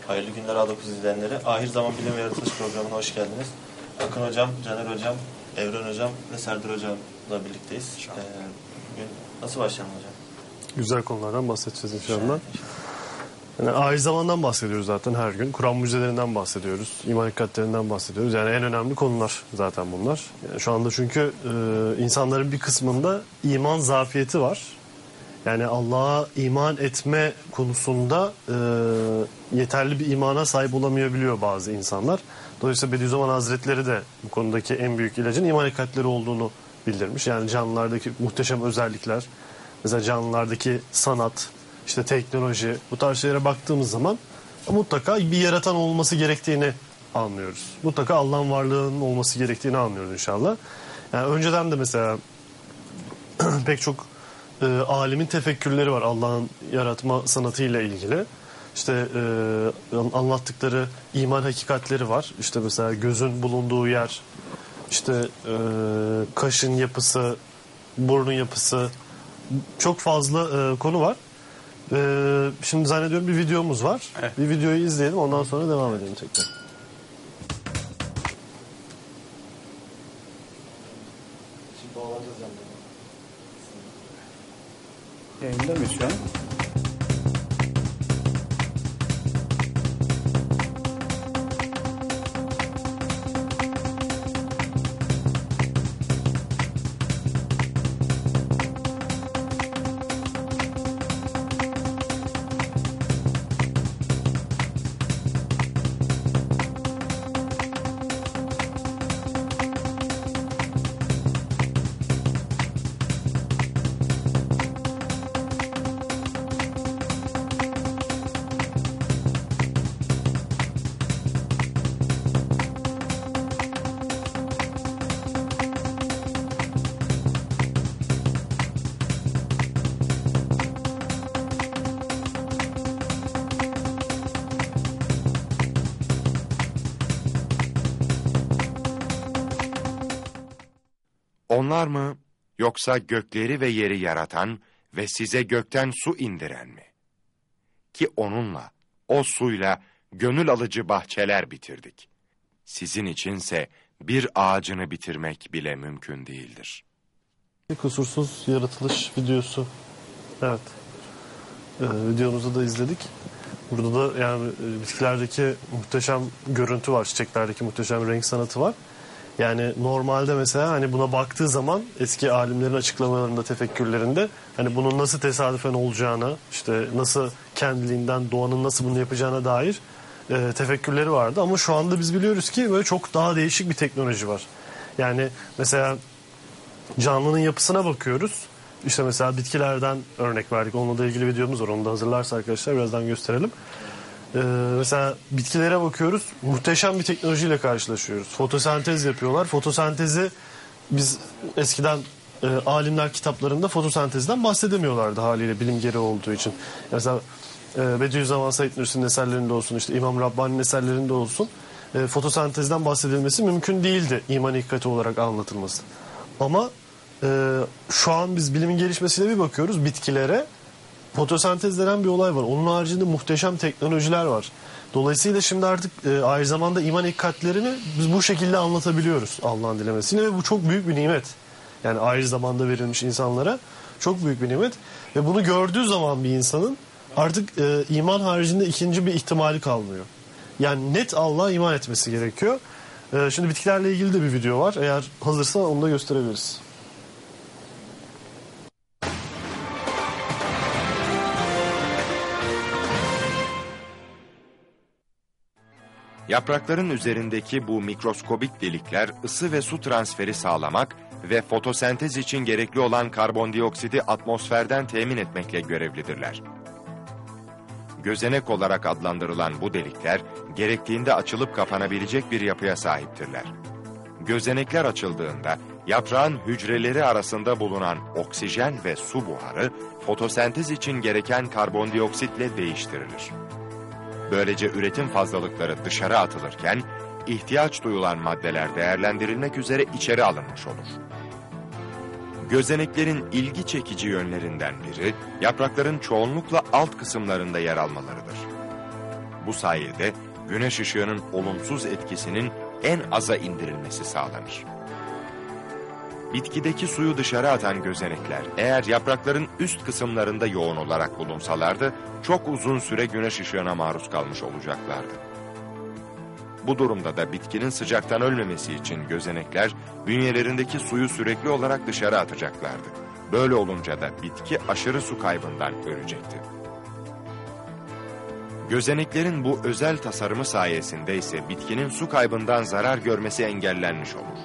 Hayırlı günler A9 izleyenleri. Ahir Zaman Bilim ve Yaratılış programına hoş geldiniz. Akın Hocam, Caner Hocam, Evren Hocam ve Serdar Hocam'la birlikteyiz. Bugün nasıl başlayalım hocam? Güzel konulardan bahsedeceğiz inşallah. Yani ahir zamandan bahsediyoruz zaten her gün. Kur'an mucizelerinden bahsediyoruz. İman hakikatlerinden bahsediyoruz. Yani en önemli konular zaten bunlar. Yani şu anda çünkü insanların bir kısmında iman zafiyeti var. Yani Allah'a iman etme konusunda yeterli bir imana sahip olamayabiliyor bazı insanlar. Dolayısıyla Bediüzzaman Hazretleri de bu konudaki en büyük ilacın iman hakikatleri olduğunu bildirmiş. Yani canlılardaki muhteşem özellikler, mesela canlılardaki sanat, işte teknoloji, bu tarz şeylere baktığımız zaman mutlaka bir yaratan olması gerektiğini anlıyoruz. Mutlaka Allah'ın varlığının olması gerektiğini anlıyoruz inşallah. Yani önceden de mesela pek çok alimin tefekkürleri var Allah'ın yaratma sanatıyla ilgili. İşte anlattıkları iman hakikatleri var. İşte mesela gözün bulunduğu yer, işte kaşın yapısı, burnun yapısı, çok fazla konu var. Şimdi zannediyorum bir videomuz var. Evet. Bir videoyu izleyelim, ondan sonra devam edelim tekrar. Yayında mıyız şu an? Onlar mı, yoksa gökleri ve yeri yaratan ve size gökten su indiren mi? Ki onunla, o suyla gönül alıcı bahçeler bitirdik. Sizin içinse bir ağacını bitirmek bile mümkün değildir. Kusursuz yaratılış videosu. Evet. Videomuzu da izledik. Burada da yani bitkilerdeki muhteşem görüntü var, çiçeklerdeki muhteşem renk sanatı var. Yani normalde mesela hani buna baktığı zaman eski alimlerin açıklamalarında, tefekkürlerinde hani bunun nasıl tesadüfen olacağını, işte nasıl kendiliğinden doğanın nasıl bunu yapacağına dair tefekkürleri vardı. Ama şu anda biz biliyoruz ki böyle çok daha değişik bir teknoloji var. Yani mesela canlının yapısına bakıyoruz. İşte mesela bitkilerden örnek verdik. Onunla da ilgili videomuz var. Onu da hazırlarsa arkadaşlar birazdan gösterelim. Mesela bitkilere bakıyoruz. Muhteşem bir teknolojiyle karşılaşıyoruz. Fotosentez yapıyorlar. Fotosentezi biz eskiden alimler kitaplarında fotosentezden bahsedemiyorlardı haliyle, bilim gereği olduğu için. Mesela Bediüzzaman Said Nursi'nin eserlerinde olsun, işte İmam Rabbani'nin eserlerinde olsun fotosentezden bahsedilmesi mümkün değildi, iman hakikati olarak anlatılması. Ama şu an biz bilimin gelişmesiyle bir bakıyoruz bitkilere, fotosentez denen bir olay var. Onun haricinde muhteşem teknolojiler var. Dolayısıyla şimdi artık aynı zamanda iman hakikatlerini biz bu şekilde anlatabiliyoruz Allah'ın dilemesiyle ve bu çok büyük bir nimet. Yani ayrı zamanda verilmiş insanlara çok büyük bir nimet. Ve bunu gördüğü zaman bir insanın artık iman haricinde ikinci bir ihtimali kalmıyor. Yani net Allah'a iman etmesi gerekiyor. Şimdi bitkilerle ilgili de bir video var. Eğer hazırsa onu da gösterebiliriz. Yaprakların üzerindeki bu mikroskobik delikler ısı ve su transferi sağlamak ve fotosentez için gerekli olan karbondioksiti atmosferden temin etmekle görevlidirler. Gözenek olarak adlandırılan bu delikler gerektiğinde açılıp kapanabilecek bir yapıya sahiptirler. Gözenekler açıldığında yaprağın hücreleri arasında bulunan oksijen ve su buharı fotosentez için gereken karbondioksitle değiştirilir. Böylece üretim fazlalıkları dışarı atılırken ihtiyaç duyulan maddeler değerlendirilmek üzere içeri alınmış olur. Gözeneklerin ilgi çekici yönlerinden biri yaprakların çoğunlukla alt kısımlarında yer almalarıdır. Bu sayede güneş ışığının olumsuz etkisinin en aza indirilmesi sağlanır. Bitkideki suyu dışarı atan gözenekler eğer yaprakların üst kısımlarında yoğun olarak bulunsalardı çok uzun süre güneş ışığına maruz kalmış olacaklardı. Bu durumda da bitkinin sıcaktan ölmemesi için gözenekler bünyelerindeki suyu sürekli olarak dışarı atacaklardı. Böyle olunca da bitki aşırı su kaybından ölecekti. Gözeneklerin bu özel tasarımı sayesinde ise bitkinin su kaybından zarar görmesi engellenmiş olur.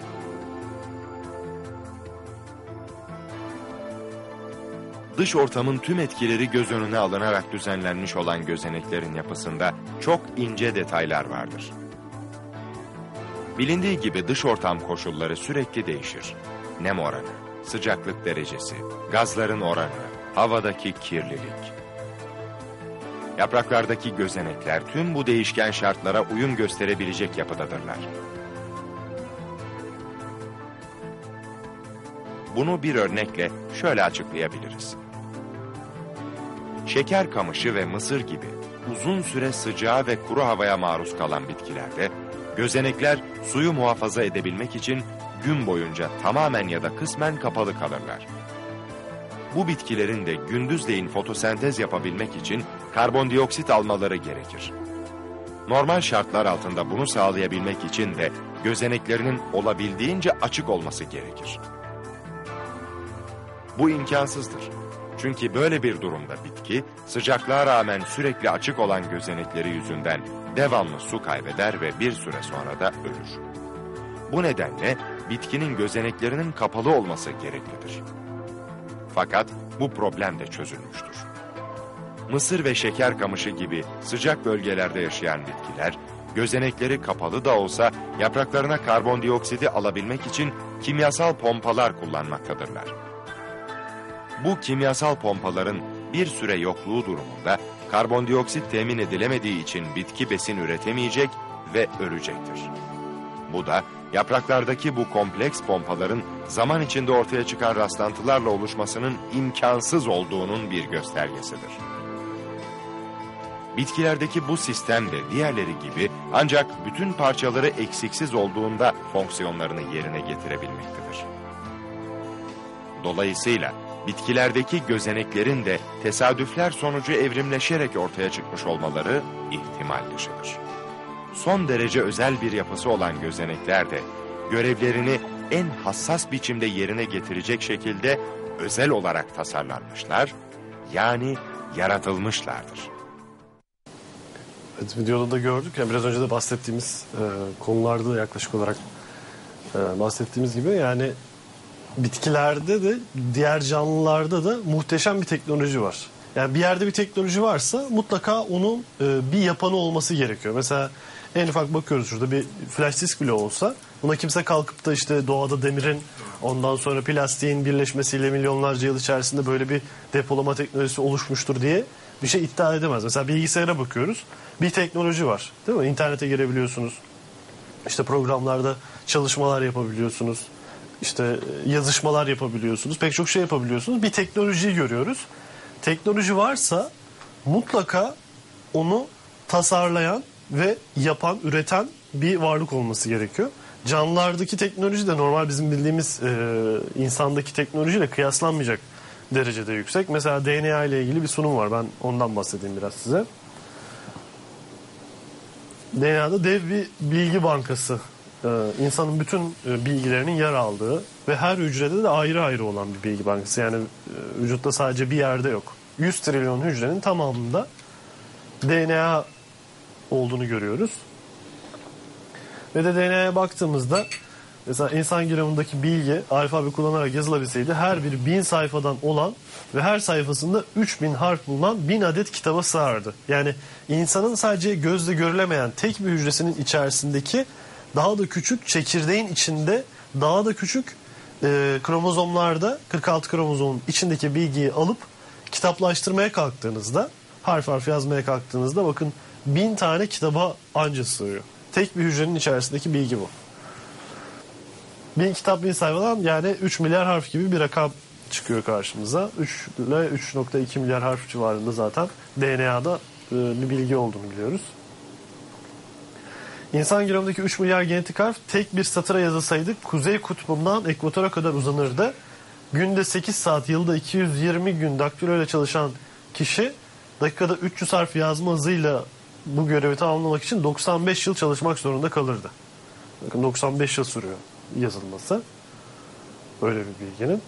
Dış ortamın tüm etkileri göz önüne alınarak düzenlenmiş olan gözeneklerin yapısında çok ince detaylar vardır. Bilindiği gibi dış ortam koşulları sürekli değişir. Nem oranı, sıcaklık derecesi, gazların oranı, havadaki kirlilik. Yapraklardaki gözenekler tüm bu değişken şartlara uyum gösterebilecek yapıdadırlar. Bunu bir örnekle şöyle açıklayabiliriz. Şeker kamışı ve mısır gibi uzun süre sıcağa ve kuru havaya maruz kalan bitkilerde gözenekler suyu muhafaza edebilmek için gün boyunca tamamen ya da kısmen kapalı kalırlar. Bu bitkilerin de gündüzleyin fotosentez yapabilmek için karbondioksit almaları gerekir. Normal şartlar altında bunu sağlayabilmek için de gözeneklerinin olabildiğince açık olması gerekir. Bu imkansızdır. Çünkü böyle bir durumda bitki sıcaklığa rağmen sürekli açık olan gözenekleri yüzünden devamlı su kaybeder ve bir süre sonra da ölür. Bu nedenle bitkinin gözeneklerinin kapalı olması gereklidir. Fakat bu problem de çözülmüştür. Mısır ve şeker kamışı gibi sıcak bölgelerde yaşayan bitkiler, gözenekleri kapalı da olsa yapraklarına karbondioksiti alabilmek için kimyasal pompalar kullanmaktadırlar. Bu kimyasal pompaların bir süre yokluğu durumunda karbondioksit temin edilemediği için bitki besin üretemeyecek ve ölecektir. Bu da yapraklardaki bu kompleks pompaların zaman içinde ortaya çıkan rastlantılarla oluşmasının imkansız olduğunun bir göstergesidir. Bitkilerdeki bu sistem de diğerleri gibi ancak bütün parçaları eksiksiz olduğunda fonksiyonlarını yerine getirebilmektedir. Dolayısıyla bitkilerdeki gözeneklerin de tesadüfler sonucu evrimleşerek ortaya çıkmış olmaları ihtimal dışıdır. Son derece özel bir yapısı olan gözenekler de görevlerini en hassas biçimde yerine getirecek şekilde özel olarak tasarlanmışlar, yani yaratılmışlardır. Evet, videoda da gördük. Yani biraz önce de bahsettiğimiz konularda da yaklaşık olarak bahsettiğimiz gibi yani bitkilerde de diğer canlılarda da muhteşem bir teknoloji var. Yani bir yerde bir teknoloji varsa mutlaka onun bir yapanı olması gerekiyor. Mesela en ufak bakıyoruz şurada bir flash disk bile olsa buna kimse kalkıp da işte doğada demirin ondan sonra plastiğin birleşmesiyle milyonlarca yıl içerisinde böyle bir depolama teknolojisi oluşmuştur diye bir şey iddia edemez. Mesela bilgisayara bakıyoruz. Bir teknoloji var. Değil mi? İnternete girebiliyorsunuz. İşte programlarda çalışmalar yapabiliyorsunuz. İşte yazışmalar yapabiliyorsunuz. Pek çok şey yapabiliyorsunuz. Bir teknolojiyi görüyoruz. Teknoloji varsa mutlaka onu tasarlayan ve yapan, üreten bir varlık olması gerekiyor. Canlılardaki teknoloji de normal bizim bildiğimiz insandaki teknolojiyle kıyaslanmayacak derecede yüksek. Mesela DNA ile ilgili bir sunum var. Ben ondan bahsedeyim biraz size. DNA'da dev bir bilgi bankası. İnsanın bütün bilgilerinin yer aldığı ve her hücrede de ayrı ayrı olan bir bilgi bankası. Yani vücutta sadece bir yerde yok. 100 trilyon hücrenin tamamında DNA olduğunu görüyoruz. Ve de DNA'ya baktığımızda mesela insan genomundaki bilgi alfabe kullanarak yazılabilseydi her biri 1000 sayfadan olan ve her sayfasında 3000 harf bulunan 1000 adet kitaba sığardı. Yani insanın sadece gözle görülemeyen tek bir hücresinin içerisindeki daha da küçük çekirdeğin içinde daha da küçük kromozomlarda 46 kromozomun içindeki bilgiyi alıp kitaplaştırmaya kalktığınızda harf harf yazmaya kalktığınızda bakın 1000 tane kitaba anca sığıyor. Tek bir hücrenin içerisindeki bilgi bu. 1000 kitap 1000 sayfadan yani 3 milyar harf gibi bir rakam çıkıyor karşımıza. 3 ile 3.2 milyar harf civarında zaten DNA'da bir bilgi olduğunu biliyoruz. İnsan genomundaki 3 milyar genetik harf tek bir satıra yazılsaydı kuzey kutbundan ekvatora kadar uzanırdı. Günde 8 saat, yılda 220 gün daktilo ile çalışan kişi dakikada 300 harf yazma hızıyla bu görevi tamamlamak için 95 yıl çalışmak zorunda kalırdı. Bakın 95 yıl sürüyor yazılması. Öyle bir bilginin.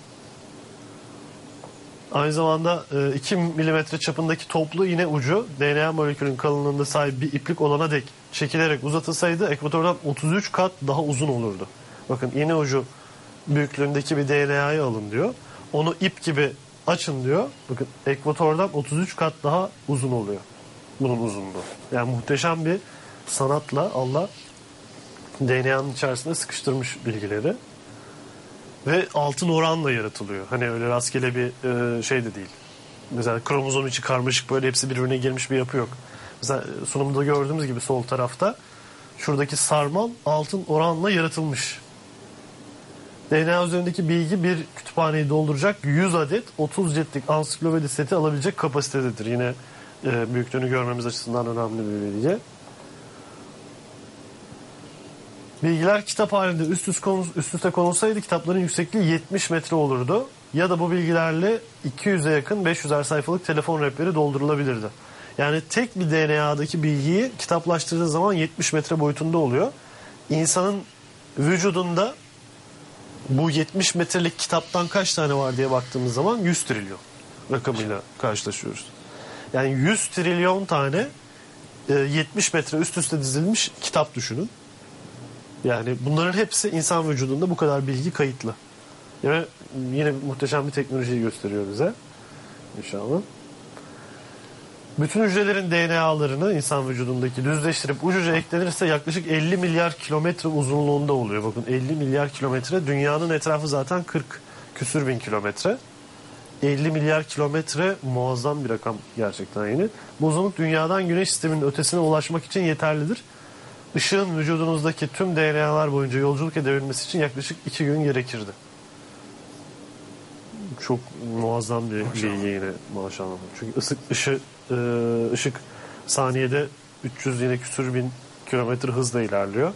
Aynı zamanda 2 milimetre çapındaki toplu iğne ucu DNA molekülünün kalınlığında sahip bir iplik olana dek çekilerek uzatılsaydı ekvatordan 33 kat daha uzun olurdu. Bakın iğne ucu büyüklüğündeki bir DNA'yı alın diyor. Onu ip gibi açın diyor. Bakın ekvatordan 33 kat daha uzun oluyor. Bunun uzunluğu. Yani muhteşem bir sanatla Allah DNA'nın içerisine sıkıştırmış bilgileri. Ve altın oranla yaratılıyor. Hani öyle rastgele bir şey de değil. Mesela kromozom içi karmaşık böyle hepsi birbirine girmiş bir yapı yok. Mesela sunumda gördüğümüz gibi sol tarafta şuradaki sarmal altın oranla yaratılmış. DNA üzerindeki bilgi bir kütüphaneyi dolduracak 100 adet 30 ciltlik ansiklopedi seti alabilecek kapasitededir. Yine büyüklüğünü görmemiz açısından önemli bir bilgi. Bilgiler kitap halinde üst üste konulsaydı kitapların yüksekliği 70 metre olurdu. Ya da bu bilgilerle 200'e yakın 500'er sayfalık telefon rehberi doldurulabilirdi. Yani tek bir DNA'daki bilgiyi kitaplaştırdığı zaman 70 metre boyutunda oluyor. İnsanın vücudunda bu 70 metrelik kitaptan kaç tane var diye baktığımız zaman 100 trilyon rakamıyla karşılaşıyoruz. Yani 100 trilyon tane 70 metre üst üste dizilmiş kitap düşünün. Yani bunların hepsi insan vücudunda bu kadar bilgi kayıtlı. Yani yine muhteşem bir teknolojiyi gösteriyor bize. İnşallah. Bütün hücrelerin DNA'larını insan vücudundaki düzleştirip ucuca eklenirse yaklaşık 50 milyar kilometre uzunluğunda oluyor. Bakın 50 milyar kilometre. Dünyanın etrafı zaten 40 küsür bin kilometre. 50 milyar kilometre muazzam bir rakam gerçekten yine. Bu uzunluk dünyadan güneş sisteminin ötesine ulaşmak için yeterlidir. Işığın vücudunuzdaki tüm DNA'lar boyunca yolculuk edebilmesi için yaklaşık 2 gün gerekirdi. Çok muazzam bir bilgi yine maşallah. Çünkü ışık saniyede 300 yine küsür bin kilometre hızla ilerliyor.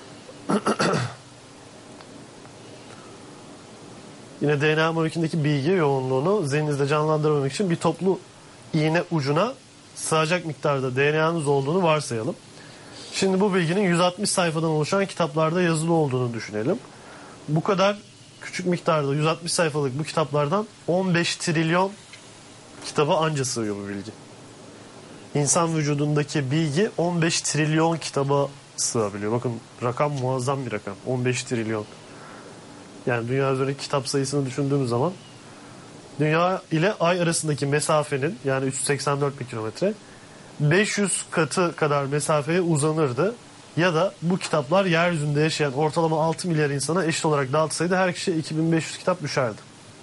Yine DNA molekülündeki bilgi yoğunluğunu zihninizde canlandırmamak için bir toplu iğne ucuna sığacak miktarda DNA'nız olduğunu varsayalım. Şimdi bu bilginin 160 sayfadan oluşan kitaplarda yazılı olduğunu düşünelim. Bu kadar küçük miktarda 160 sayfalık bu kitaplardan 15 trilyon kitaba anca sığıyor bu bilgi. İnsan vücudundaki bilgi 15 trilyon kitaba sığabiliyor. Bakın rakam muazzam bir rakam. 15 trilyon. Yani dünya üzerindeki kitap sayısını düşündüğümüz zaman dünya ile ay arasındaki mesafenin yani 384 bin kilometre 500 katı kadar mesafeye uzanırdı. Ya da bu kitaplar yeryüzünde yaşayan ortalama 6 milyar insana eşit olarak dağıtılsaydı her kişiye 2500 kitap düşerdi.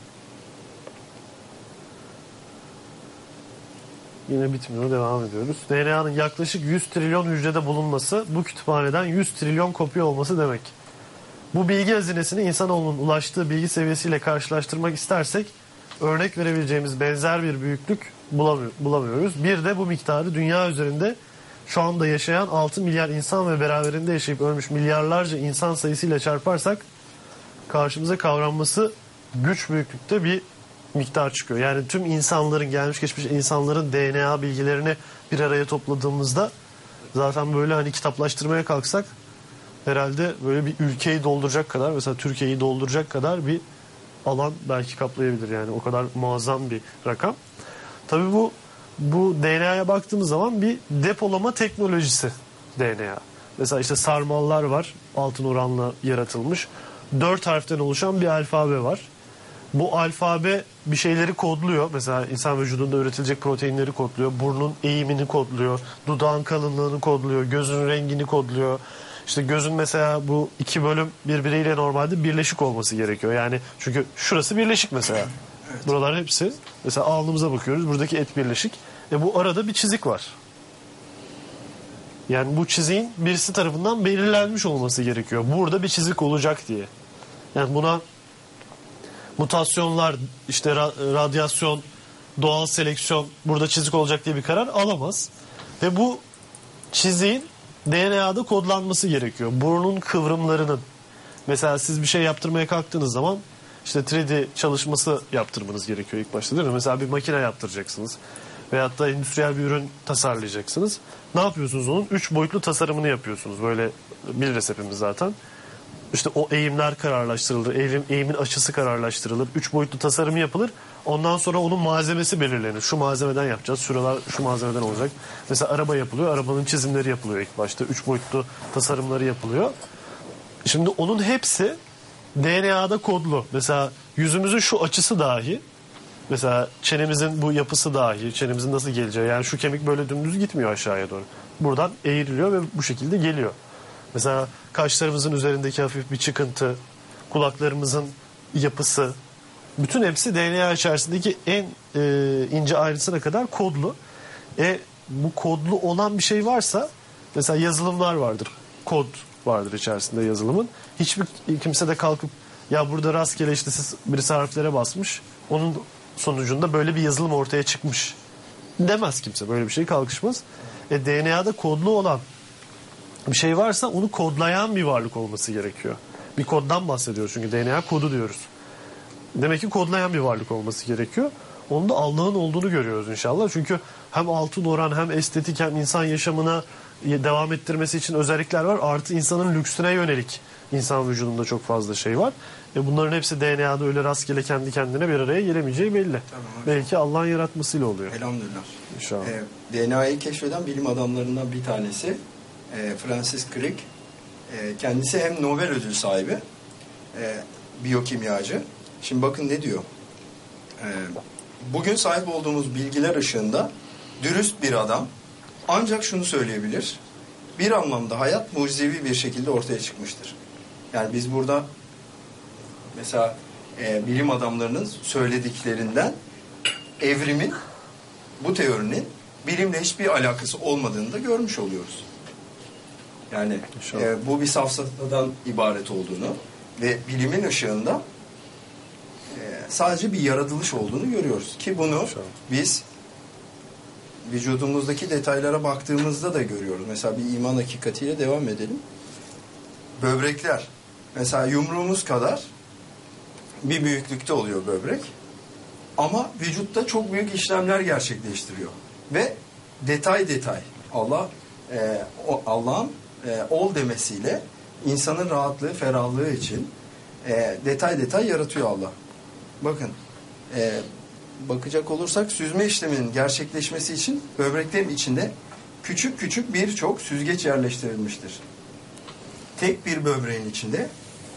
Yine bitmiyor, devam ediyoruz. DNA'nın yaklaşık 100 trilyon hücrede bulunması bu kütüphaneden 100 trilyon kopya olması demek. Bu bilgi hazinesini insanoğlunun ulaştığı bilgi seviyesiyle karşılaştırmak istersek örnek verebileceğimiz benzer bir büyüklük bulamıyoruz. Bir de bu miktarı dünya üzerinde şu anda yaşayan 6 milyar insan ve beraberinde yaşayıp ölmüş milyarlarca insan sayısıyla çarparsak karşımıza kavranması güç büyüklükte bir miktar çıkıyor. Yani tüm insanların, gelmiş geçmiş insanların DNA bilgilerini bir araya topladığımızda zaten böyle hani kitaplaştırmaya kalksak herhalde böyle bir ülkeyi dolduracak kadar, mesela Türkiye'yi dolduracak kadar bir alan belki kaplayabilir. Yani o kadar muazzam bir rakam. Tabii bu DNA'ya baktığımız zaman bir depolama teknolojisi DNA. Mesela işte sarmallar var, altın oranla yaratılmış. 4 harften oluşan bir alfabe var. Bu alfabe bir şeyleri kodluyor. Mesela insan vücudunda üretilecek proteinleri kodluyor. Burnun eğimini kodluyor. Dudağın kalınlığını kodluyor. Gözün rengini kodluyor. İşte gözün mesela bu iki bölüm birbiriyle normalde birleşik olması gerekiyor. Yani çünkü şurası birleşik mesela. Evet. Buralar hepsi. Mesela alnımıza bakıyoruz. Buradaki et birleşik. Bu arada bir çizik var. Yani bu çiziğin birisi tarafından belirlenmiş olması gerekiyor. Burada bir çizik olacak diye. Yani buna mutasyonlar, işte radyasyon, doğal seleksiyon burada çizik olacak diye bir karar alamaz. Ve bu çiziğin DNA'da kodlanması gerekiyor. Burnun kıvrımlarının. Mesela siz bir şey yaptırmaya kalktığınız zaman işte 3D çalışması yaptırmanız gerekiyor ilk başta, değil mi? Mesela bir makine yaptıracaksınız. Veyahut da endüstriyel bir ürün tasarlayacaksınız. Ne yapıyorsunuz onun? 3 boyutlu tasarımını yapıyorsunuz. Böyle biliriz hepimiz zaten. İşte o eğimler kararlaştırılır. Eğimin açısı kararlaştırılır. 3 boyutlu tasarımı yapılır. Ondan sonra onun malzemesi belirlenir. Şu malzemeden yapacağız. Şuralar şu malzemeden olacak. Mesela araba yapılıyor. Arabanın çizimleri yapılıyor ilk başta. 3 boyutlu tasarımları yapılıyor. Şimdi onun hepsi DNA'da kodlu. Mesela yüzümüzün şu açısı dahi, mesela çenemizin bu yapısı dahi, çenemizin nasıl geleceği. Yani şu kemik böyle dümdüz gitmiyor aşağıya doğru. Buradan eğriliyor ve bu şekilde geliyor. Mesela kaşlarımızın üzerindeki hafif bir çıkıntı, kulaklarımızın yapısı, bütün hepsi DNA içerisindeki en ince ayrıntısına kadar kodlu. Bu kodlu olan bir şey varsa, mesela yazılımlar vardır. Kod vardır içerisinde yazılımın. Hiçbir kimse de kalkıp ya burada rastgele işte birisi harflere basmış, onun sonucunda böyle bir yazılım ortaya çıkmış demez kimse. Böyle bir şey kalkışmaz. DNA'da kodlu olan bir şey varsa onu kodlayan bir varlık olması gerekiyor. Bir koddan bahsediyoruz çünkü DNA kodu diyoruz. Demek ki kodlayan bir varlık olması gerekiyor. Onda Allah'ın olduğunu görüyoruz inşallah. Çünkü hem altın oran hem estetik hem insan yaşamına devam ettirmesi için özellikler var. Artı insanın lüksüne yönelik insan vücudunda çok fazla şey var. Bunların hepsi DNA'da öyle rastgele kendi kendine bir araya gelemeyeceği belli. Tamam, belki Allah'ın yaratmasıyla oluyor. Elhamdülillah. İnşallah. DNA'yı keşfeden bilim adamlarından bir tanesi Francis Crick. Kendisi hem Nobel ödülü sahibi, biyokimyacı. Şimdi bakın ne diyor. Bugün sahip olduğumuz bilgiler ışığında dürüst bir adam ancak şunu söyleyebilir: bir anlamda hayat mucizevi bir şekilde ortaya çıkmıştır. Yani biz burada mesela bilim adamlarının söylediklerinden evrimin, bu teorinin bilimle hiçbir alakası olmadığını da görmüş oluyoruz. Yani bu bir safsatadan ibaret olduğunu ve bilimin ışığında sadece bir yaratılış olduğunu görüyoruz. Ki bunu biz vücudumuzdaki detaylara baktığımızda da görüyoruz. Mesela bir iman hakikatiyle devam edelim. Böbrekler. Mesela yumruğumuz kadar bir büyüklükte oluyor böbrek. Ama vücutta çok büyük işlemler gerçekleştiriyor. Ve detay detay Allah'ın ol demesiyle insanın rahatlığı, ferahlığı için detay detay yaratıyor Allah. Bakın, bakacak olursak süzme işleminin gerçekleşmesi için böbreklerin içinde küçük küçük birçok süzgeç yerleştirilmiştir. Tek bir böbreğin içinde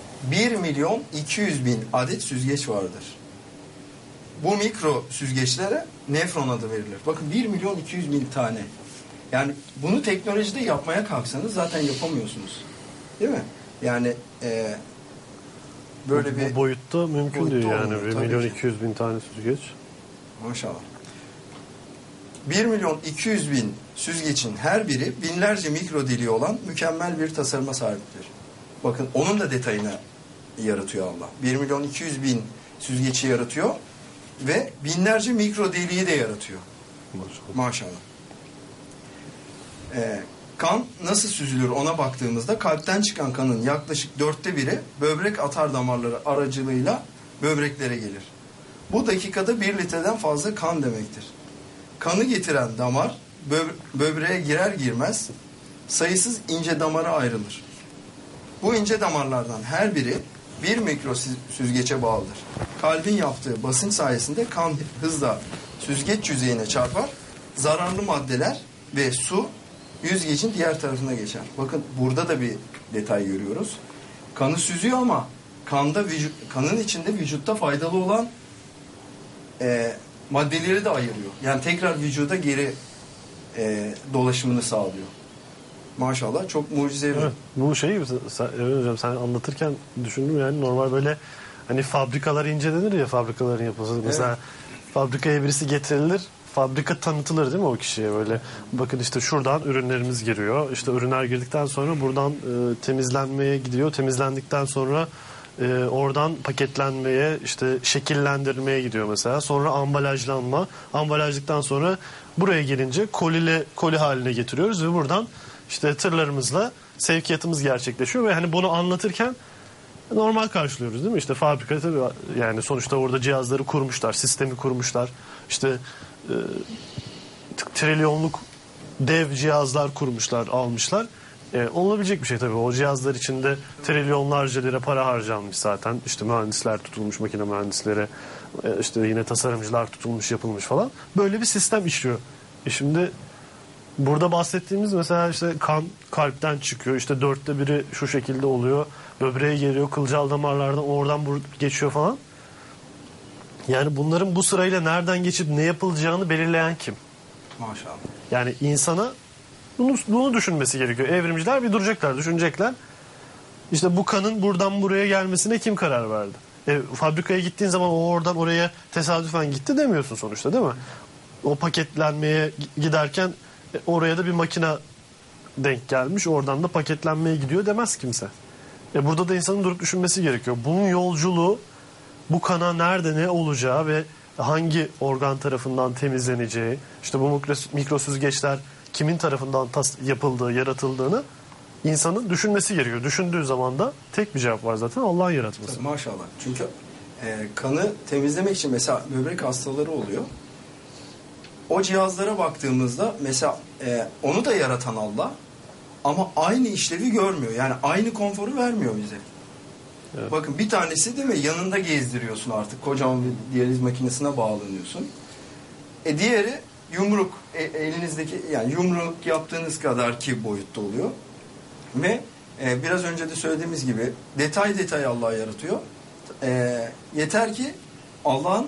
1.200.000 adet süzgeç vardır. Bu mikro süzgeçlere nefron adı verilir. Bakın 1.200.000 tane. Yani bunu teknolojide yapmaya kalksanız zaten yapamıyorsunuz. Değil mi? Yani böyle bu boyutta mümkün değil yani. 1.200.000 tane süzgeç. Maşallah. 1.200.000 süzgecin her biri binlerce mikro deliği olan mükemmel bir tasarıma sahiptir. Bakın onun da detayını yaratıyor Allah. 1.200.000 süzgeci yaratıyor ve binlerce mikro deliği de yaratıyor. Maşallah. Kan nasıl süzülür ona baktığımızda kalpten çıkan kanın yaklaşık 1/4'ü böbrek atar damarları aracılığıyla böbreklere gelir. Bu dakikada 1 litreden fazla kan demektir. Kanı getiren damar böbreğe girer girmez sayısız ince damara ayrılır. Bu ince damarlardan her biri bir mikro süzgeçe bağlıdır. Kalbin yaptığı basınç sayesinde kan hızla süzgeç yüzeyine çarpar. Zararlı maddeler ve su yüzgecin diğer tarafına geçer. Bakın burada da bir detay görüyoruz. Kanı süzüyor ama kanın içinde vücutta faydalı olan maddeleri de ayırıyor. Yani tekrar vücuda geri dolaşımını sağlıyor. Maşallah çok mucizevi. Evet, bu şeyi hocam sen anlatırken düşündüm yani normal böyle hani fabrikalar incelenir ya, fabrikaların yapılması. Evet. Mesela fabrikaya birisi getirilir, fabrika tanıtılır değil mi o kişiye böyle. Bakın işte şuradan ürünlerimiz giriyor. İşte ürünler girdikten sonra buradan temizlenmeye gidiyor. Temizlendikten sonra oradan paketlenmeye, işte şekillendirmeye gidiyor mesela. Sonra ambalajlanma. Ambalajlıktan sonra buraya gelince koli haline getiriyoruz ve buradan işte tırlarımızla sevkiyatımız gerçekleşiyor ve hani bunu anlatırken normal karşılıyoruz değil mi? İşte fabrika tabii yani sonuçta orada cihazları kurmuşlar, sistemi kurmuşlar. İşte trilyonluk dev cihazlar kurmuşlar, almışlar. Olunabilecek bir şey tabii. O cihazlar içinde trilyonlarca lira para harcanmış zaten. İşte mühendisler tutulmuş, makine mühendisleri, işte yine tasarımcılar tutulmuş, yapılmış falan. Böyle bir sistem işliyor. Şimdi burada bahsettiğimiz mesela işte kan kalpten çıkıyor. İşte 1/4 şu şekilde oluyor. Böbreğe geliyor, kılcal damarlardan oradan geçiyor falan. Yani bunların bu sırayla nereden geçip ne yapılacağını belirleyen kim? Maşallah. Yani insana bunu düşünmesi gerekiyor. Evrimciler bir duracaklar, düşünecekler. İşte bu kanın buradan buraya gelmesine kim karar verdi? Fabrikaya gittiğin zaman o oradan oraya tesadüfen gitti demiyorsun sonuçta değil mi? O paketlenmeye giderken oraya da bir makine denk gelmiş. Oradan da paketlenmeye gidiyor demez kimse. Burada da insanın durup düşünmesi gerekiyor. Bunun yolculuğu, bu kana nerede ne olacağı ve hangi organ tarafından temizleneceği, işte bu mikrosüzgeçler kimin tarafından yapıldığı, yaratıldığını insanın düşünmesi gerekiyor. Düşündüğü zaman da tek bir cevap var zaten: Allah'ın yaratması. Tabii, maşallah. Çünkü kanı temizlemek için mesela böbrek hastaları oluyor. O cihazlara baktığımızda mesela onu da yaratan Allah ama aynı işlevi görmüyor. Yani aynı konforu vermiyor bize. Evet. Bakın bir tanesi değil mi? Yanında gezdiriyorsun artık. Kocaman bir diyaliz makinesine bağlanıyorsun. Diğeri yumruk. Elinizdeki yani yumruk yaptığınız kadar ki boyutta oluyor. Ve biraz önce de söylediğimiz gibi detay detay Allah yaratıyor. Yeter ki Allah'ın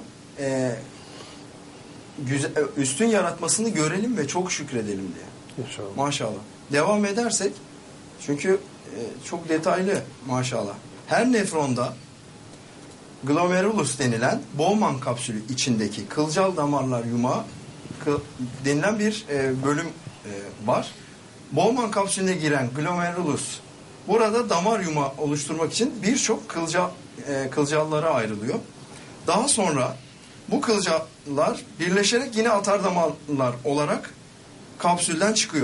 üstün yaratmasını görelim ve çok şükredelim diye. İnşallah. Maşallah. Devam edersek çünkü çok detaylı maşallah. Her nefronda glomerulus denilen Bowman kapsülü içindeki kılcal damarlar yumağı denilen bir bölüm var. Bowman kapsülüne giren glomerulus burada damar yumağı oluşturmak için birçok kılcallara ayrılıyor. Daha sonra bu kılcallar birleşerek yine atardamarlar olarak kapsülden çıkıyor.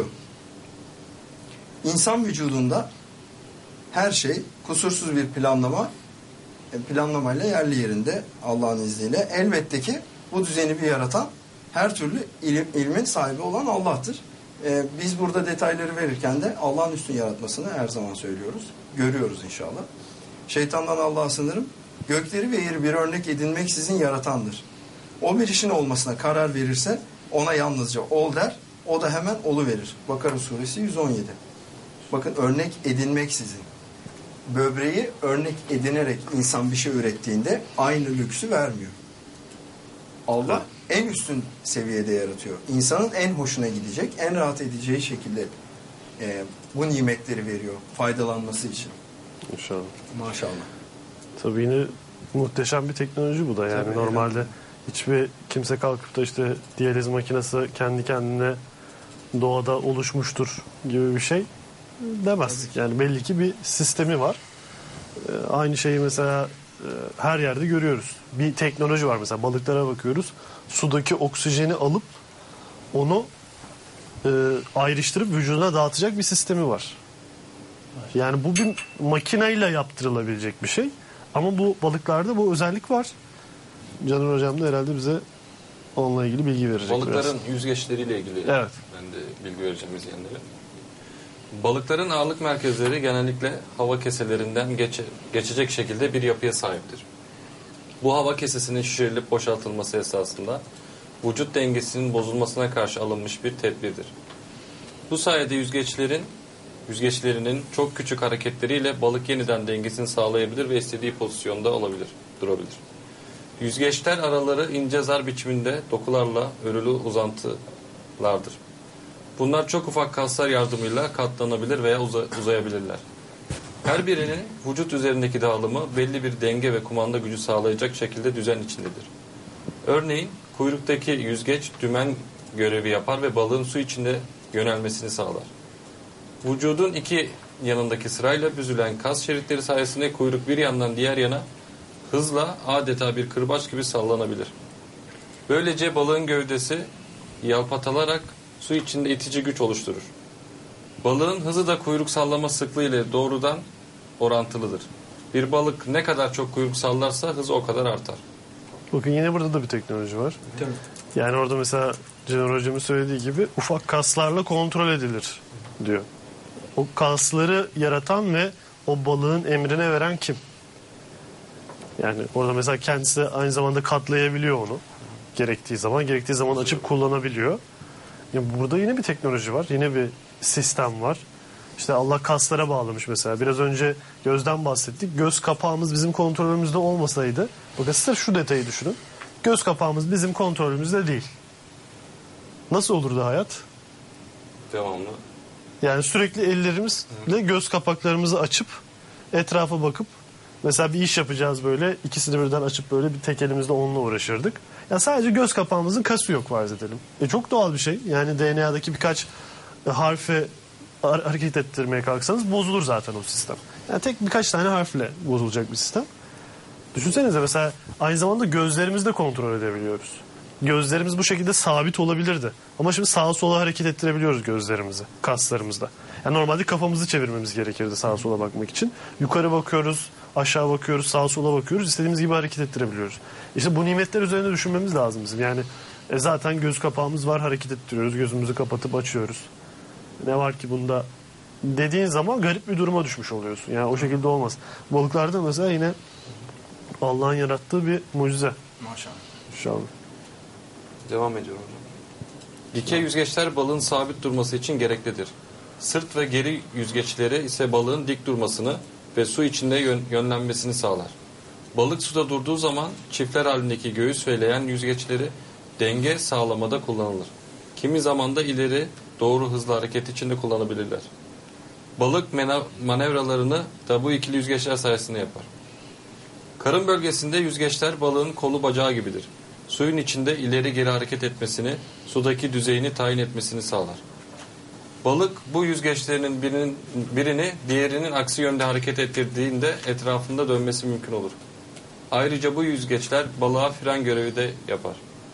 İnsan vücudunda her şey kusursuz bir planlamayla yerli yerinde Allah'ın izniyle. Elbette ki bu düzeni bir yaratan her türlü ilmin sahibi olan Allah'tır. Biz burada detayları verirken de Allah'ın üstün yaratmasını her zaman söylüyoruz. Görüyoruz inşallah. Şeytandan Allah'a sığınırım. Gökleri ve yeri bir örnek edinmeksizin yaratandır. O bir işin olmasına karar verirse ona yalnızca ol der. O da hemen oluverir. Bakara suresi 117. Bakın, örnek edinmeksizin. Böbreği örnek edinerek insan bir şey ürettiğinde aynı lüksü vermiyor. Allah en üstün seviyede yaratıyor. İnsanın en hoşuna gidecek, en rahat edeceği şekilde bu nimetleri veriyor faydalanması için. İnşallah. Maşallah. Tabii yine muhteşem bir teknoloji bu da. Yani tabii, normalde evet. Hiçbir kimse kalkıp da işte diyaliz makinesi kendi kendine doğada oluşmuştur gibi bir şey demez. Yani belli ki bir sistemi var. Aynı şeyi mesela her yerde görüyoruz. Bir teknoloji var mesela, balıklara bakıyoruz. Sudaki oksijeni alıp onu ayrıştırıp vücuduna dağıtacak bir sistemi var. Yani bu bir makineyle yaptırılabilecek bir şey. Ama bu balıklarda bu özellik var. Caner Hocam da herhalde bize onunla ilgili bilgi verecek. Balıkların yüzgeçleriyle ilgili evet. Ben de bilgi vereceğim izleyenlere. Balıkların ağırlık merkezleri genellikle hava keselerinden geçecek şekilde bir yapıya sahiptir. Bu hava kesesinin şişirilip boşaltılması esasında vücut dengesinin bozulmasına karşı alınmış bir tedbirdir. Bu sayede yüzgeçlerinin çok küçük hareketleriyle balık yeniden dengesini sağlayabilir ve istediği pozisyonda durabilir. Yüzgeçler araları ince zar biçiminde dokularla örülü uzantılardır. Bunlar çok ufak kaslar yardımıyla katlanabilir veya uzayabilirler. Her birinin vücut üzerindeki dağılımı belli bir denge ve kumanda gücü sağlayacak şekilde düzen içindedir. Örneğin kuyruktaki yüzgeç dümen görevi yapar ve balığın su içinde yönelmesini sağlar. Vücudun iki yanındaki sırayla büzülen kas şeritleri sayesinde kuyruk bir yandan diğer yana hızla adeta bir kırbaç gibi sallanabilir. Böylece balığın gövdesi yalpatalarak su içinde itici güç oluşturur. Balığın hızı da kuyruk sallama sıklığı ile doğrudan orantılıdır. Bir balık ne kadar çok kuyruk sallarsa hızı o kadar artar. Bakın yine burada da bir teknoloji var. Yani orada mesela Caner Hocam'ın söylediği gibi ufak kaslarla kontrol edilir diyor. O kasları yaratan ve o balığın emrine veren kim? Yani orada mesela kendisi de aynı zamanda katlayabiliyor onu. Gerektiği zaman açıp kullanabiliyor. Yani burada yine bir teknoloji var. Yine bir sistem var. İşte Allah kaslara bağlamış mesela. Biraz önce gözden bahsettik. Göz kapağımız bizim kontrolümüzde olmasaydı. Bakın size şu detayı düşünün. Göz kapağımız bizim kontrolümüzde değil. Nasıl olurdu hayat? Devamlı. Yani sürekli ellerimizle göz kapaklarımızı açıp etrafa bakıp mesela bir iş yapacağız böyle. İkisini birden açıp böyle bir tek elimizle onunla uğraşırdık. Ya sadece göz kapağımızın kası yok farz edelim. Çok doğal bir şey. Yani DNA'daki birkaç harfi hareket ettirmeye kalksanız bozulur zaten o sistem. Yani tek birkaç tane harfle bozulacak bir sistem. Düşünsenize mesela aynı zamanda gözlerimizi de kontrol edebiliyoruz. Gözlerimiz bu şekilde sabit olabilirdi. Ama şimdi sağa sola hareket ettirebiliyoruz gözlerimizi, kaslarımızda. Yani normalde kafamızı çevirmemiz gerekirdi sağa sola bakmak için. Yukarı bakıyoruz, aşağı bakıyoruz, sağa sola bakıyoruz. İstediğimiz gibi hareket ettirebiliyoruz. İşte bu nimetler üzerine düşünmemiz lazım bizim. Yani zaten göz kapağımız var, hareket ettiriyoruz. Gözümüzü kapatıp açıyoruz. Ne var ki bunda dediğin zaman garip bir duruma düşmüş oluyorsun. Yani o şekilde olmaz. Balıklarda mesela yine Allah'ın yarattığı bir mucize. Maşallah. İnşallah. Devam ediyorum. Dikey yüzgeçler balığın sabit durması için gereklidir. Sırt ve geri yüzgeçleri ise balığın dik durmasını ve su içinde yönlenmesini sağlar. Balık suda durduğu zaman çiftler halindeki göğüs ve leğen yüzgeçleri denge sağlamada kullanılır. Kimi zaman da ileri doğru hızlı hareket içinde kullanabilirler. Balık manevralarını da bu ikili yüzgeçler sayesinde yapar. Karın bölgesinde yüzgeçler balığın kolu bacağı gibidir. Suyun içinde ileri geri hareket etmesini, sudaki düzeyini tayin etmesini sağlar. Balık bu yüzgeçlerinin birini diğerinin aksi yönde hareket ettirdiğinde etrafında dönmesi mümkün olur. Ayrıca bu yüzgeçler balığa fren görevi de yapar.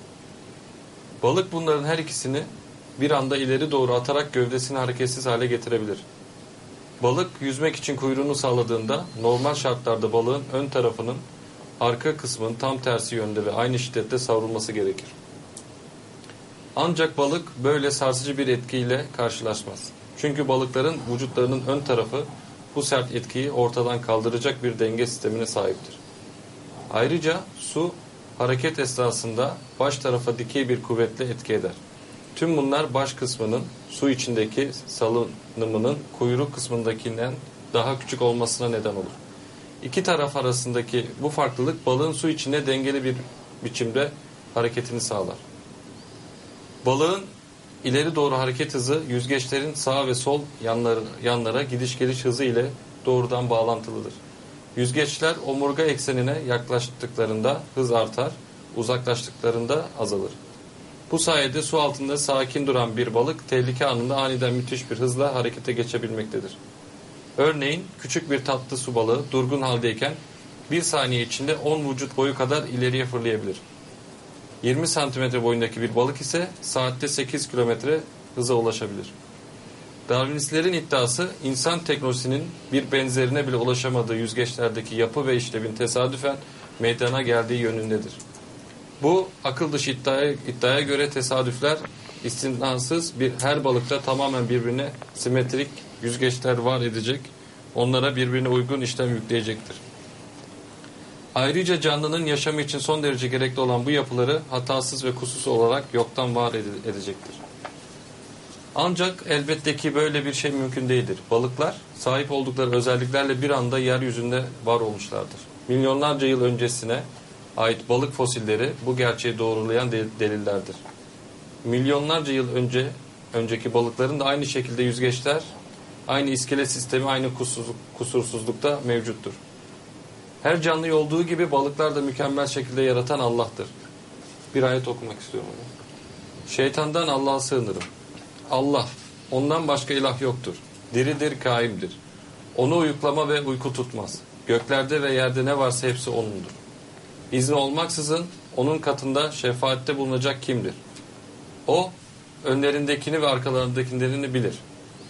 Balık bunların her ikisini bir anda ileri doğru atarak gövdesini hareketsiz hale getirebilir. Balık yüzmek için kuyruğunu salladığında normal şartlarda balığın ön tarafının arka kısmın tam tersi yönde ve aynı şiddette savrulması gerekir. Ancak balık böyle sarsıcı bir etkiyle karşılaşmaz. Çünkü balıkların vücutlarının ön tarafı bu sert etkiyi ortadan kaldıracak bir denge sistemine sahiptir. Ayrıca su hareket esnasında baş tarafa dikey bir kuvvetle etki eder. Tüm bunlar baş kısmının su içindeki salınımının kuyruk kısmındakinden daha küçük olmasına neden olur. İki taraf arasındaki bu farklılık balığın su içinde dengeli bir biçimde hareketini sağlar. Balığın ileri doğru hareket hızı yüzgeçlerin sağ ve sol yanlara gidiş geliş hızı ile doğrudan bağlantılıdır. Yüzgeçler omurga eksenine yaklaştıklarında hız artar, uzaklaştıklarında azalır. Bu sayede su altında sakin duran bir balık tehlike anında aniden müthiş bir hızla harekete geçebilmektedir. Örneğin küçük bir tatlı su balığı durgun haldeyken bir saniye içinde 10 vücut boyu kadar ileriye fırlayabilir. 20 santimetre boyundaki bir balık ise saatte 8 kilometre hıza ulaşabilir. Darwinistlerin iddiası insan teknolojisinin bir benzerine bile ulaşamadığı yüzgeçlerdeki yapı ve işlevin tesadüfen meydana geldiği yönündedir. Bu akıl dışı iddiaya göre tesadüfler istisnasız her balıkta tamamen birbirine simetrik yüzgeçler var edecek, onlara birbirine uygun işlem yükleyecektir. Ayrıca canlının yaşamı için son derece gerekli olan bu yapıları hatasız ve kusursuz olarak yoktan var edecektir. Ancak elbette ki böyle bir şey mümkün değildir. Balıklar sahip oldukları özelliklerle bir anda yeryüzünde var olmuşlardır. Milyonlarca yıl öncesine ait balık fosilleri bu gerçeği doğrulayan delillerdir. Milyonlarca yıl önceki balıkların da aynı şekilde yüzgeçler, aynı iskelet sistemi, aynı kusursuzlukta mevcuttur. Her canlıyı olduğu gibi balıklar da mükemmel şekilde yaratan Allah'tır. Bir ayet okumak istiyorum. Şeytandan Allah'a sığınırım. Allah, ondan başka ilah yoktur. Diridir, kaimdir. Onu uyuklama ve uyku tutmaz. Göklerde ve yerde ne varsa hepsi O'nundur. İzni olmaksızın O'nun katında şefaatte bulunacak kimdir? O, önlerindekini ve arkalarındakilerini bilir.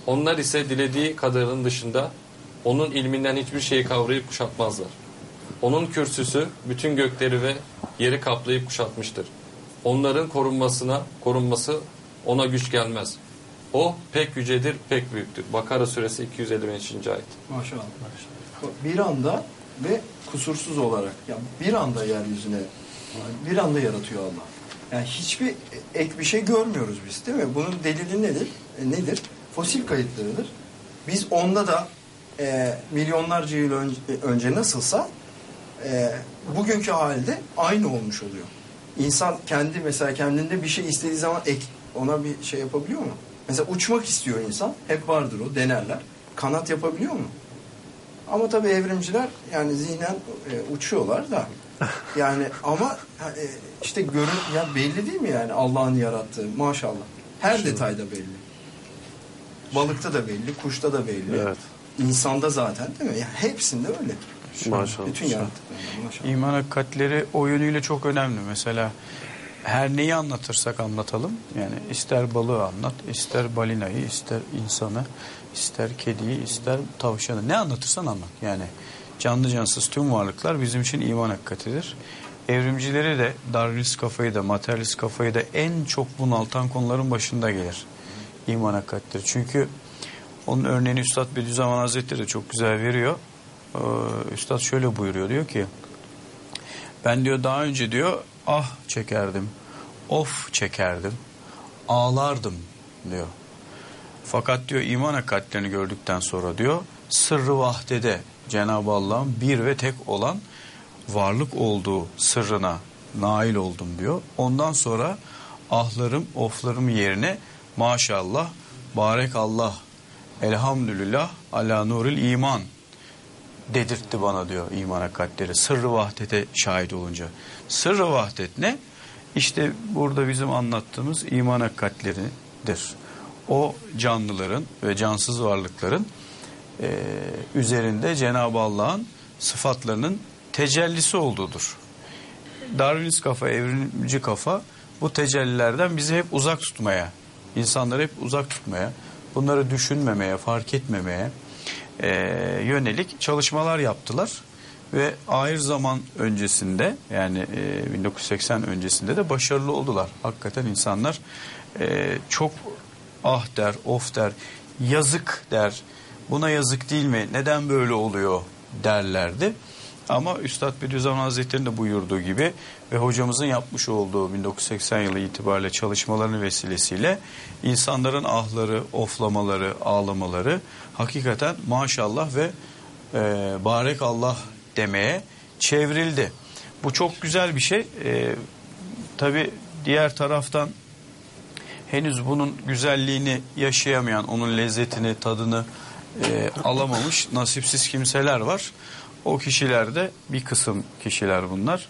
Onlar ise dilediği kadarının dışında onun ilminden hiçbir şeyi kavrayıp kuşatmazlar. Onun kürsüsü bütün gökleri ve yeri kaplayıp kuşatmıştır. Onların korunması ona güç gelmez. O pek yücedir, pek büyüktür. Bakara suresi 255. ayet. Maşallah. Bir anda ve kusursuz olarak, yani bir anda yeryüzüne, bir anda yaratıyor Allah. Yani hiçbir ek bir şey görmüyoruz biz, değil mi? Bunun delili nedir? Nedir? Fosil kayıtlarıdır. Biz onda da milyonlarca yıl önce nasılsa bugünkü halde aynı olmuş oluyor. İnsan mesela kendinde bir şey istediği zaman ona bir şey yapabiliyor mu? Mesela uçmak istiyor insan. Hep vardır o, denerler. Kanat yapabiliyor mu? Ama tabii evrimciler yani zihnen uçuyorlar da. Yani ama işte ya belli değil mi yani Allah'ın yarattığı, maşallah. Her detayda belli. Balıkta da belli, kuşta da belli. Evet. İnsanda zaten, değil mi? Yani hepsinde öyle. Maşallah. Bütün yarattıklarında maşallah. İman hakikatleri o yönüyle çok önemli. Mesela her neyi anlatırsak anlatalım. Yani ister balığı anlat, ister balinayı, ister insanı, ister kediyi, ister tavşanı. Ne anlatırsan anlat. Yani canlı cansız tüm varlıklar bizim için iman hakikatidir. Evrimcileri de, Darwinist kafayı da, materyalist kafayı da en çok bunaltan konuların başında gelir. İman hakikatleri. Çünkü onun örneğini Üstad Bediüzzaman Hazretleri de çok güzel veriyor. Üstad şöyle buyuruyor, diyor ki ben diyor daha önce diyor ah çekerdim, of çekerdim, ağlardım diyor. Fakat diyor iman hakikatlerini gördükten sonra diyor sırrı vahdede Cenab-ı Allah'ın bir ve tek olan varlık olduğu sırrına nail oldum diyor. Ondan sonra ahlarım, oflarım yerine maşallah, barekallah, elhamdülillah, ala nuril iman dedirtti bana diyor iman hakikatleri. Sırrı vahdete şahit olunca. Sırrı vahdet ne? İşte burada bizim anlattığımız iman hakikatleridir. O canlıların ve cansız varlıkların üzerinde Cenab-ı Allah'ın sıfatlarının tecellisi olduğudur. Darwinist kafa, evrimci kafa bu tecellilerden bizi hep uzak tutmaya, insanları hep uzak tutmaya, bunları düşünmemeye, fark etmemeye yönelik çalışmalar yaptılar. Ve ahir zaman öncesinde yani 1980 öncesinde de başarılı oldular. Hakikaten insanlar çok ah der, of der, yazık der. Buna yazık değil mi? Neden böyle oluyor derlerdi. Ama Üstad Bediüzzaman Hazretleri'nin de buyurduğu gibi ve hocamızın yapmış olduğu 1980 yılı itibariyle çalışmalarının vesilesiyle insanların ahları, oflamaları, ağlamaları hakikaten maşallah ve barekallah demeye çevrildi. Bu çok güzel bir şey. Tabii diğer taraftan henüz bunun güzelliğini yaşayamayan, onun lezzetini, tadını alamamış nasipsiz kimseler var. O kişilerde bir kısım kişiler bunlar.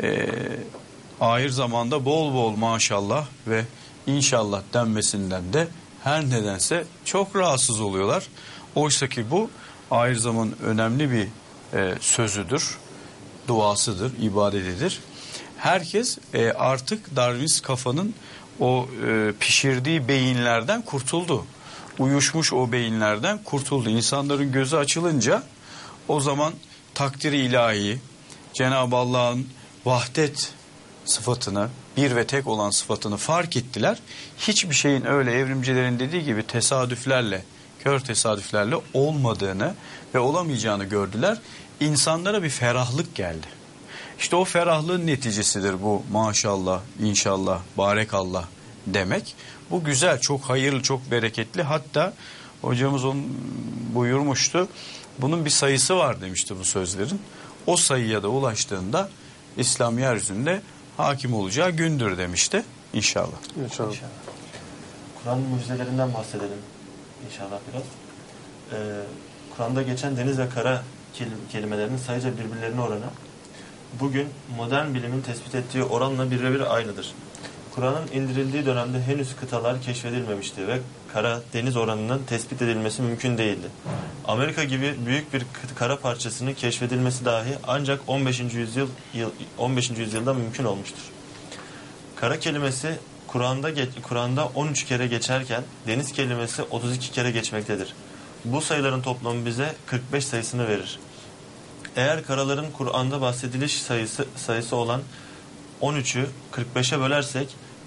Ahir zamanda bol bol maşallah ve inşallah denmesinden de her nedense çok rahatsız oluyorlar. Oysa ki bu ahir zaman önemli bir sözüdür, duasıdır, ibadetidir. Herkes artık Darwinist kafanın o pişirdiği beyinlerden kurtuldu. Uyuşmuş o beyinlerden kurtuldu. İnsanların gözü açılınca o zaman takdiri ilahi, Cenab-ı Allah'ın vahdet sıfatını, bir ve tek olan sıfatını fark ettiler. Hiçbir şeyin öyle evrimcilerin dediği gibi tesadüflerle, kör tesadüflerle olmadığını ve olamayacağını gördüler. İnsanlara bir ferahlık geldi. İşte o ferahlığın neticesidir bu maşallah, inşallah, barekallah demek. Bu güzel, çok hayırlı, çok bereketli. Hatta hocamız onu buyurmuştu. Bunun bir sayısı var demişti bu sözlerin. O sayıya da ulaştığında İslam yeryüzünde hakim olacağı gündür demişti. İnşallah. İnşallah. Kur'an'ın mucizelerinden bahsedelim inşallah biraz. Kur'an'da geçen deniz ve kara kelimelerinin sayıca birbirlerine oranı bugün modern bilimin tespit ettiği oranla birebir aynıdır. Kur'an'ın indirildiği dönemde henüz kıtalar keşfedilmemişti ve kara deniz oranının tespit edilmesi mümkün değildi. Amerika gibi büyük bir kara parçasının keşfedilmesi dahi ancak 15. yüzyılda mümkün olmuştur. Kara kelimesi Kur'an'da 13 kere geçerken deniz kelimesi 32 kere geçmektedir. Bu sayıların toplamı bize 45 sayısını verir. Eğer karaların Kur'an'da bahsediliş sayısı olan 13'ü 45'e bölersek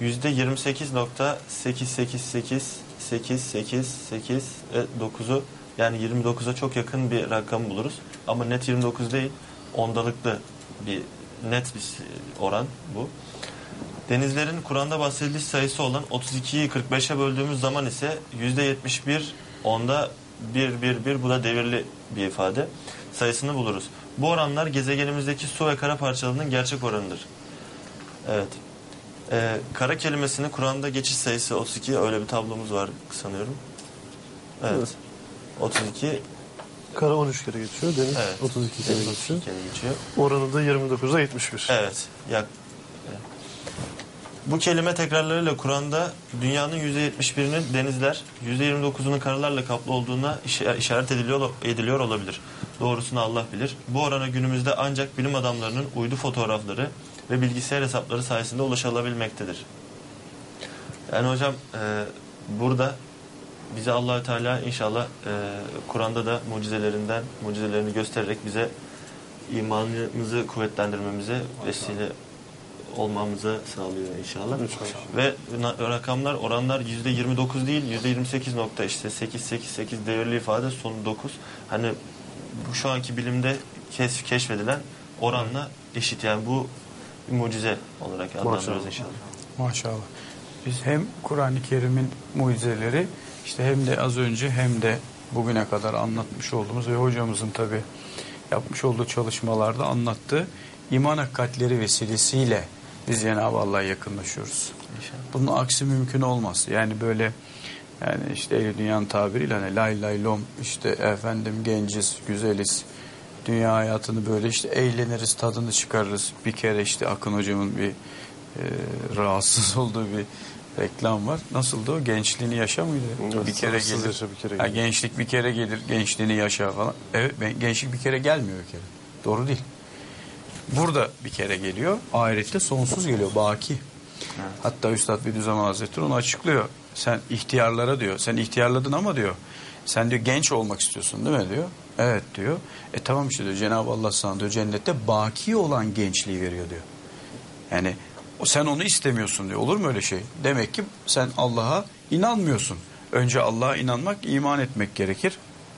%28.88888889'u yani 29'a çok yakın bir rakam buluruz. Ama net 29 değil, ondalıklı bir net bir oran bu. Denizlerin Kur'an'da bahsediliş sayısı olan 32'yi 45'e böldüğümüz zaman ise %71 onda 1 bu da devirli bir ifade sayısını buluruz. Bu oranlar gezegenimizdeki su ve kara parçalarının gerçek oranıdır. Evet. Kara kelimesinin Kur'an'da geçiş sayısı 32, öyle bir tablomuz var sanıyorum. Evet. 32. Kara 13 kere geçiyor. Deniz Evet. 32 kere geçiyor. kere geçiyor. Oranı da 29'a 71. Evet. Evet. Bu kelime tekrarlarıyla Kur'an'da dünyanın %71'inin denizler, %29'unun karalarla kaplı olduğuna işaret ediliyor olabilir. Doğrusunu Allah bilir. Bu orana günümüzde ancak bilim adamlarının uydu fotoğrafları ve bilgisayar hesapları sayesinde ulaşılabilmektedir. Yani hocam burada bize Allah-u Teala inşallah Kur'an'da da mucizelerini göstererek bize imanımızı kuvvetlendirmemize vesile olmamızı sağlıyor inşallah. Ve rakamlar, oranlar %29 değil, %28 nokta işte 888 devirli ifade sonu 9. Hani bu şu anki bilimde keşfedilen oranla eşit. Yani bu bir mucize olarak adlandırıyoruz inşallah. Maşallah. Biz hem Kur'an-ı Kerim'in mucizeleri işte hem de az önce hem de bugüne kadar anlatmış olduğumuz ve hocamızın tabi yapmış olduğu çalışmalarda anlattığı iman hakikatleri vesilesiyle biz Cenab-ı Allah'a yakınlaşıyoruz. İnşallah. Bunun aksi mümkün olmaz. Yani böyle yani işte Ehl-i Dünya'nın tabiriyle hani lay lay lom işte efendim genciz, güzeliz. Dünya hayatını böyle işte eğleniriz, tadını çıkarırız. Bir kere işte Akın hocamın bir rahatsız olduğu bir reklam var. Nasıldı o? Gençliğini yaşa mıydı? Evet, bir kere gelir. yaşa, bir kere Ha, gelir. gençlik bir kere gelir, gençliğini yaşa falan. Evet, gençlik bir kere gelmiyor bir kere. Doğru değil. Burada bir kere geliyor. Ahirette sonsuz geliyor. Baki. Evet. Hatta Üstad Bediüzzaman Hazretleri onu açıklıyor. Sen ihtiyarlara diyor. Sen ihtiyarladın ama diyor. Sen diyor genç olmak istiyorsun değil mi diyor. Evet diyor. Tamam işte diyor. Cenab-ı Allah sana diyor cennette baki olan gençliği veriyor diyor. Yani sen onu istemiyorsun diyor. Olur mu öyle şey? Demek ki sen Allah'a inanmıyorsun. Önce Allah'a inanmak, iman etmek gerekir.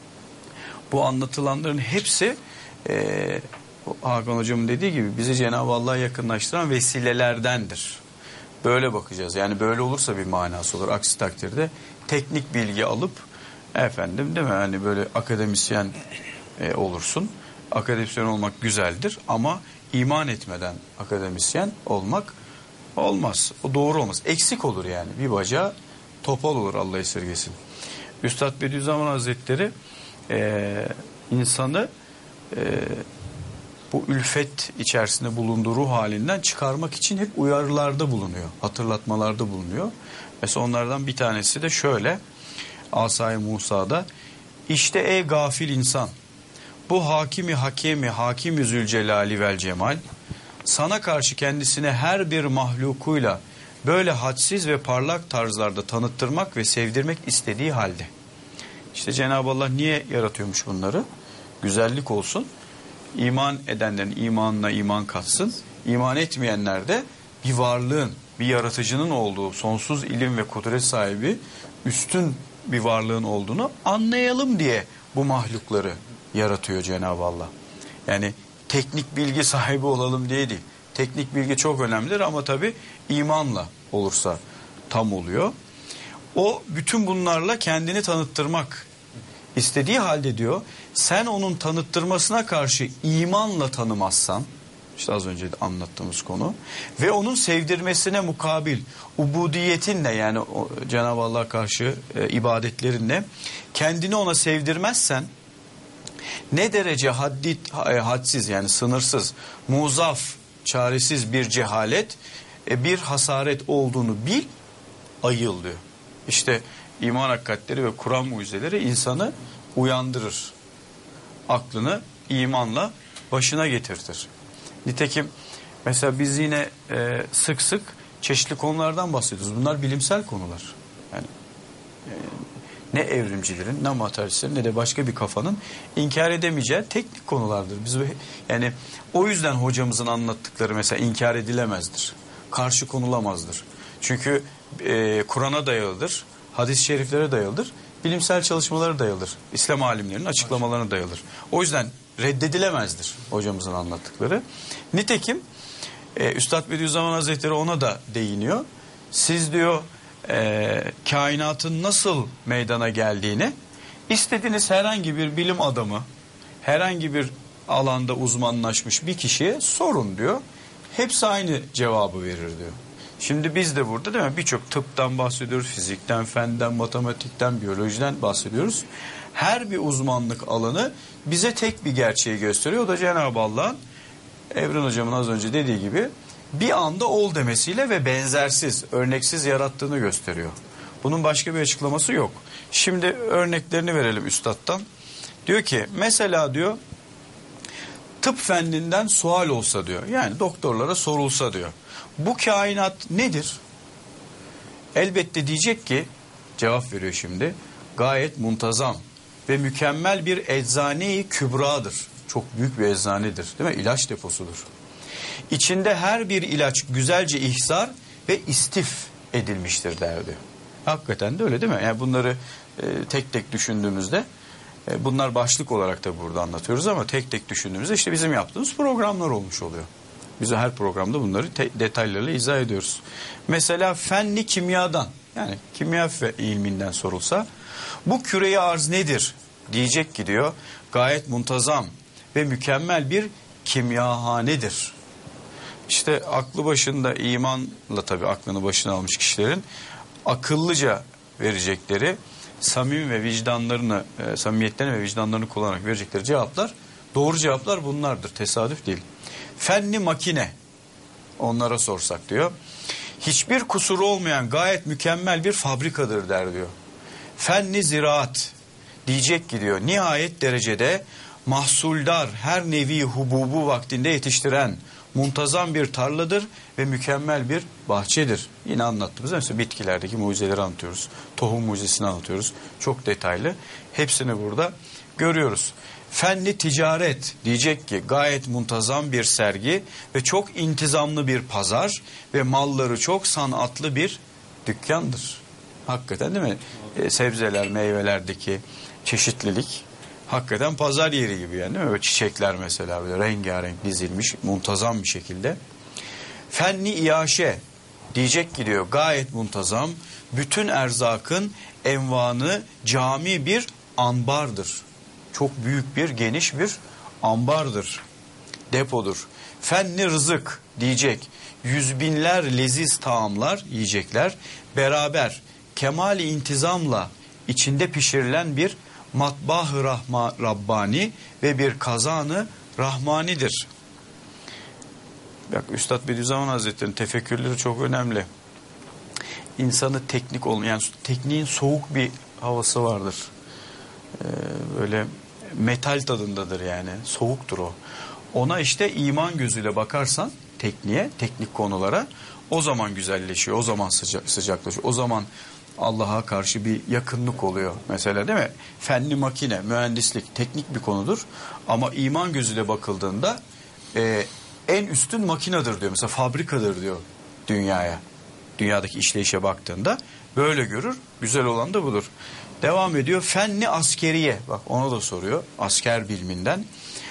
Bu anlatılanların hepsi Hakan hocamın dediği gibi bizi Cenab-ı Allah'a yakınlaştıran vesilelerdendir. Böyle bakacağız. Yani böyle olursa bir manası olur. Aksi takdirde teknik bilgi alıp efendim değil mi? Hani böyle akademisyen olursun. Akademisyen olmak güzeldir ama iman etmeden akademisyen olmak olmaz. O doğru olmaz. Eksik olur yani. Bir bacağı topal olur Allah esirgesin. Üstad Bediüzzaman Hazretleri insanı bu ülfet içerisinde bulunduğu ruh halinden çıkarmak için hep uyarılarda bulunuyor. Hatırlatmalarda bulunuyor. Mesela onlardan bir tanesi de şöyle. Asay-ı Musa'da işte ey gafil insan bu hakimi Zülcelali vel Cemal sana karşı kendisine her bir mahlukuyla böyle hadsiz ve parlak tarzlarda tanıttırmak ve sevdirmek istediği halde. İşte Cenab-ı Allah niye yaratıyormuş bunları? Güzellik olsun. İman edenlerin imanına iman katsın. İman etmeyenler de bir varlığın, bir yaratıcının olduğu, sonsuz ilim ve kudret sahibi, üstün bir varlığın olduğunu anlayalım diye bu mahlukları yaratıyor Cenab-ı Allah. Yani teknik bilgi sahibi olalım diye değil. Teknik bilgi çok önemlidir ama tabii imanla olursa tam oluyor. O bütün bunlarla kendini tanıttırmak istediği halde diyor, sen onun tanıttırmasına karşı imanla tanımazsan, işte az önce anlattığımız konu, ve onun sevdirmesine mukabil ubudiyetinle yani Cenab-ı Allah'a karşı ibadetlerinle kendini ona sevdirmezsen, ne derece hadsiz yani sınırsız, muzaf, çaresiz bir cehalet, bir hasaret olduğunu bil, ayıl diyor. İşte iman hakikatleri ve Kur'an mucizeleri insanı uyandırır. Aklını imanla başına getirtir. Nitekim mesela biz yine sık sık çeşitli konulardan bahsediyoruz. Bunlar bilimsel konular. Yani ne evrimcilerin, ne materyalistlerin, ne de başka bir kafanın inkar edemeyeceği teknik konulardır. Biz yani o yüzden hocamızın anlattıkları mesela inkar edilemezdir. Karşı konulamazdır. Çünkü Kur'an'a dayalıdır, hadis-i şeriflere dayalıdır, bilimsel çalışmalara dayalıdır. İslam alimlerinin açıklamalarına dayalıdır. O yüzden reddedilemezdir hocamızın anlattıkları. Nitekim Üstad Bediüzzaman Hazretleri ona da değiniyor. Siz diyor kainatın nasıl meydana geldiğini istediğiniz herhangi bir bilim adamı, herhangi bir alanda uzmanlaşmış bir kişiye sorun diyor. Hepsi aynı cevabı verir diyor. Şimdi biz de burada değil mi birçok tıptan bahsediyoruz, fizikten, fenden, matematikten, biyolojiden bahsediyoruz. Her bir uzmanlık alanı bize tek bir gerçeği gösteriyor. O da Cenab-ı Allah'ın Evren Hocam'ın az önce dediği gibi bir anda ol demesiyle ve benzersiz, örneksiz yarattığını gösteriyor. Bunun başka bir açıklaması yok. Şimdi örneklerini verelim üstattan. Diyor ki mesela diyor tıp fenninden sual olsa diyor. Yani doktorlara sorulsa diyor. Bu kainat nedir? Elbette diyecek ki cevap veriyor şimdi. Gayet muntazam ve mükemmel bir eczane-i kübradır. Çok büyük bir eczanedir değil mi? İlaç deposudur. İçinde her bir ilaç güzelce ihzar ve istif edilmiştir der diyor. Hakikaten de öyle değil mi? Yani bunları tek tek düşündüğümüzde bunlar başlık olarak da burada anlatıyoruz ama tek tek düşündüğümüzde işte bizim yaptığımız programlar olmuş oluyor. Biz her programda bunları detaylarıyla izah ediyoruz. Mesela fenni kimyadan yani kimya ilminden sorulsa bu küre-i arz nedir? Diyecek ki diyor gayet muntazam ve mükemmel bir kimyahanedir. İşte aklı başında imanla tabii aklını başına almış kişilerin akıllıca verecekleri samimi ve vicdanlarını, samimiyetlerini ve vicdanlarını kullanarak verecekleri cevaplar, doğru cevaplar bunlardır. Tesadüf değil. Fenni makine onlara sorsak diyor. Hiçbir kusuru olmayan gayet mükemmel bir fabrikadır der diyor. Fenni ziraat diyecek ki diyor nihayet derecede mahsuldar her nevi hububu vaktinde yetiştiren muntazam bir tarladır ve mükemmel bir bahçedir. Yine anlattığımız mesela bitkilerdeki mucizeleri anlatıyoruz. Tohum mucizesini anlatıyoruz. Çok detaylı. Hepsini burada görüyoruz. Fenni ticaret diyecek ki gayet muntazam bir sergi ve çok intizamlı bir pazar ve malları çok sanatlı bir dükkandır. Hakikaten değil mi? Sebzeler, meyvelerdeki çeşitlilik hakikaten pazar yeri gibi yani değil mi? Böyle çiçekler mesela böyle rengarenk dizilmiş muntazam bir şekilde. Fenni iaşe diyecek ki diyor gayet muntazam bütün erzakın envanı cami bir ambardır. Çok büyük bir geniş bir ambardır. Depodur. Fenni rızık diyecek yüz binler leziz taamlar yiyecekler beraber kemali intizamla içinde pişirilen bir matbah-ı Rabbani ve bir kazanı Rahmanidir. Bak Üstad Bediüzzaman Hazretleri'nin tefekkürleri çok önemli. İnsanı teknik olmayan, yani tekniğin soğuk bir havası vardır. Böyle metal tadındadır yani. Soğuktur o. Ona işte iman gözüyle bakarsan tekniğe, teknik konulara o zaman güzelleşiyor, o zaman sıcaklaşıyor. O zaman Allah'a karşı bir yakınlık oluyor mesela değil mi? Fenli makine, mühendislik teknik bir konudur. Ama iman gözüyle bakıldığında en üstün makinedir diyor. Mesela fabrikadır diyor dünyaya. Dünyadaki işleyişe baktığında böyle görür. Güzel olan da budur. Devam ediyor. Fenni askeriye. Bak onu da soruyor. Asker biliminden.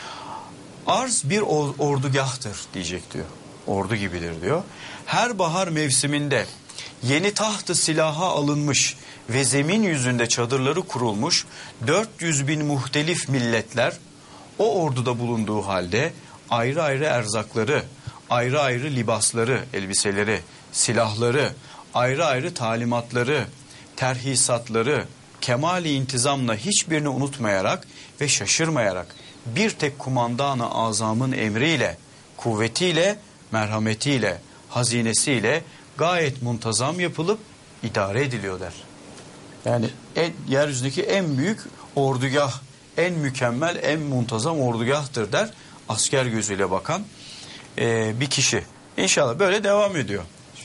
Arz bir ordugahtır diyecek diyor. Ordu gibidir diyor. Her bahar mevsiminde yeni tahtı silaha alınmış ve zemin yüzünde çadırları kurulmuş 400 bin muhtelif milletler o orduda bulunduğu halde ayrı ayrı erzakları, ayrı ayrı libasları, elbiseleri, silahları, ayrı ayrı talimatları, terhisatları, kemali intizamla hiçbirini unutmayarak ve şaşırmayarak bir tek kumandan-ı azamın emriyle, kuvvetiyle, merhametiyle, hazinesiyle gayet muntazam yapılıp idare ediliyor der. Yani yeryüzündeki en büyük ordugah, en mükemmel, en muntazam ordugahtır der. Asker gözüyle bakan bir kişi. İnşallah böyle devam ediyor.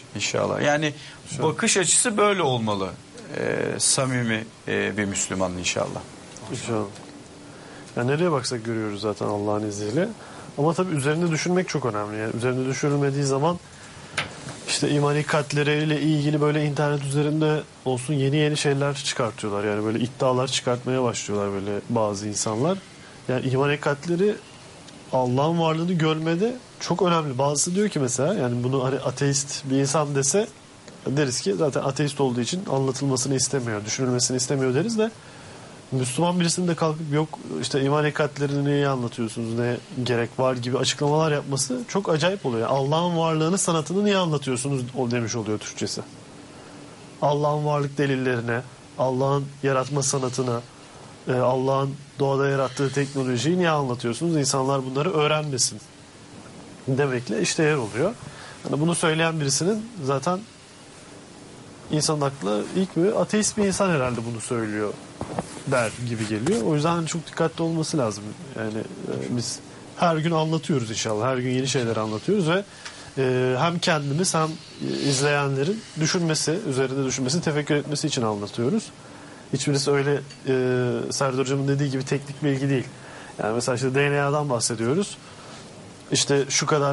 İnşallah. Yani bakış açısı böyle olmalı. Samimi bir Müslüman inşallah. İnşallah. Yani nereye baksak görüyoruz zaten Allah'ın izniyle. Ama tabii üzerinde düşünmek çok önemli. Yani üzerinde düşünülmediği zaman işte imani kalpleriyle ilgili böyle internet üzerinde olsun yeni şeyler çıkartıyorlar. Yani böyle iddialar çıkartmaya başlıyorlar böyle bazı insanlar. Yani imani kalpleri Allah'ın varlığını görmede çok önemli. Bazısı diyor ki mesela, yani bunu hani ateist bir insan dese deriz ki zaten ateist olduğu için anlatılmasını istemiyor, düşünülmesini istemiyor deriz de, Müslüman birisinin de kalkıp yok işte iman hakikatlerini niye anlatıyorsunuz, ne gerek var gibi açıklamalar yapması çok acayip oluyor. Yani Allah'ın varlığını, sanatını niye anlatıyorsunuz o demiş oluyor Türkçesi. Allah'ın varlık delillerine, Allah'ın yaratma sanatına, Allah'ın doğada yarattığı teknolojiyi niye anlatıyorsunuz? İnsanlar bunları öğrenmesin demekle işte yer oluyor. Yani bunu söyleyen birisinin zaten insanın aklı ilk bir ateist bir insan herhalde bunu söylüyor der gibi geliyor. O yüzden çok dikkatli olması lazım. Yani biz her gün anlatıyoruz inşallah. Her gün yeni şeyler anlatıyoruz ve hem kendimiz hem izleyenlerin düşünmesi, üzerinde düşünmesi, tefekkür etmesi için anlatıyoruz. Hiçbirisi öyle Serdar Hocam'ın dediği gibi teknik bilgi değil. Yani mesela işte DNA'dan bahsediyoruz. İşte şu kadar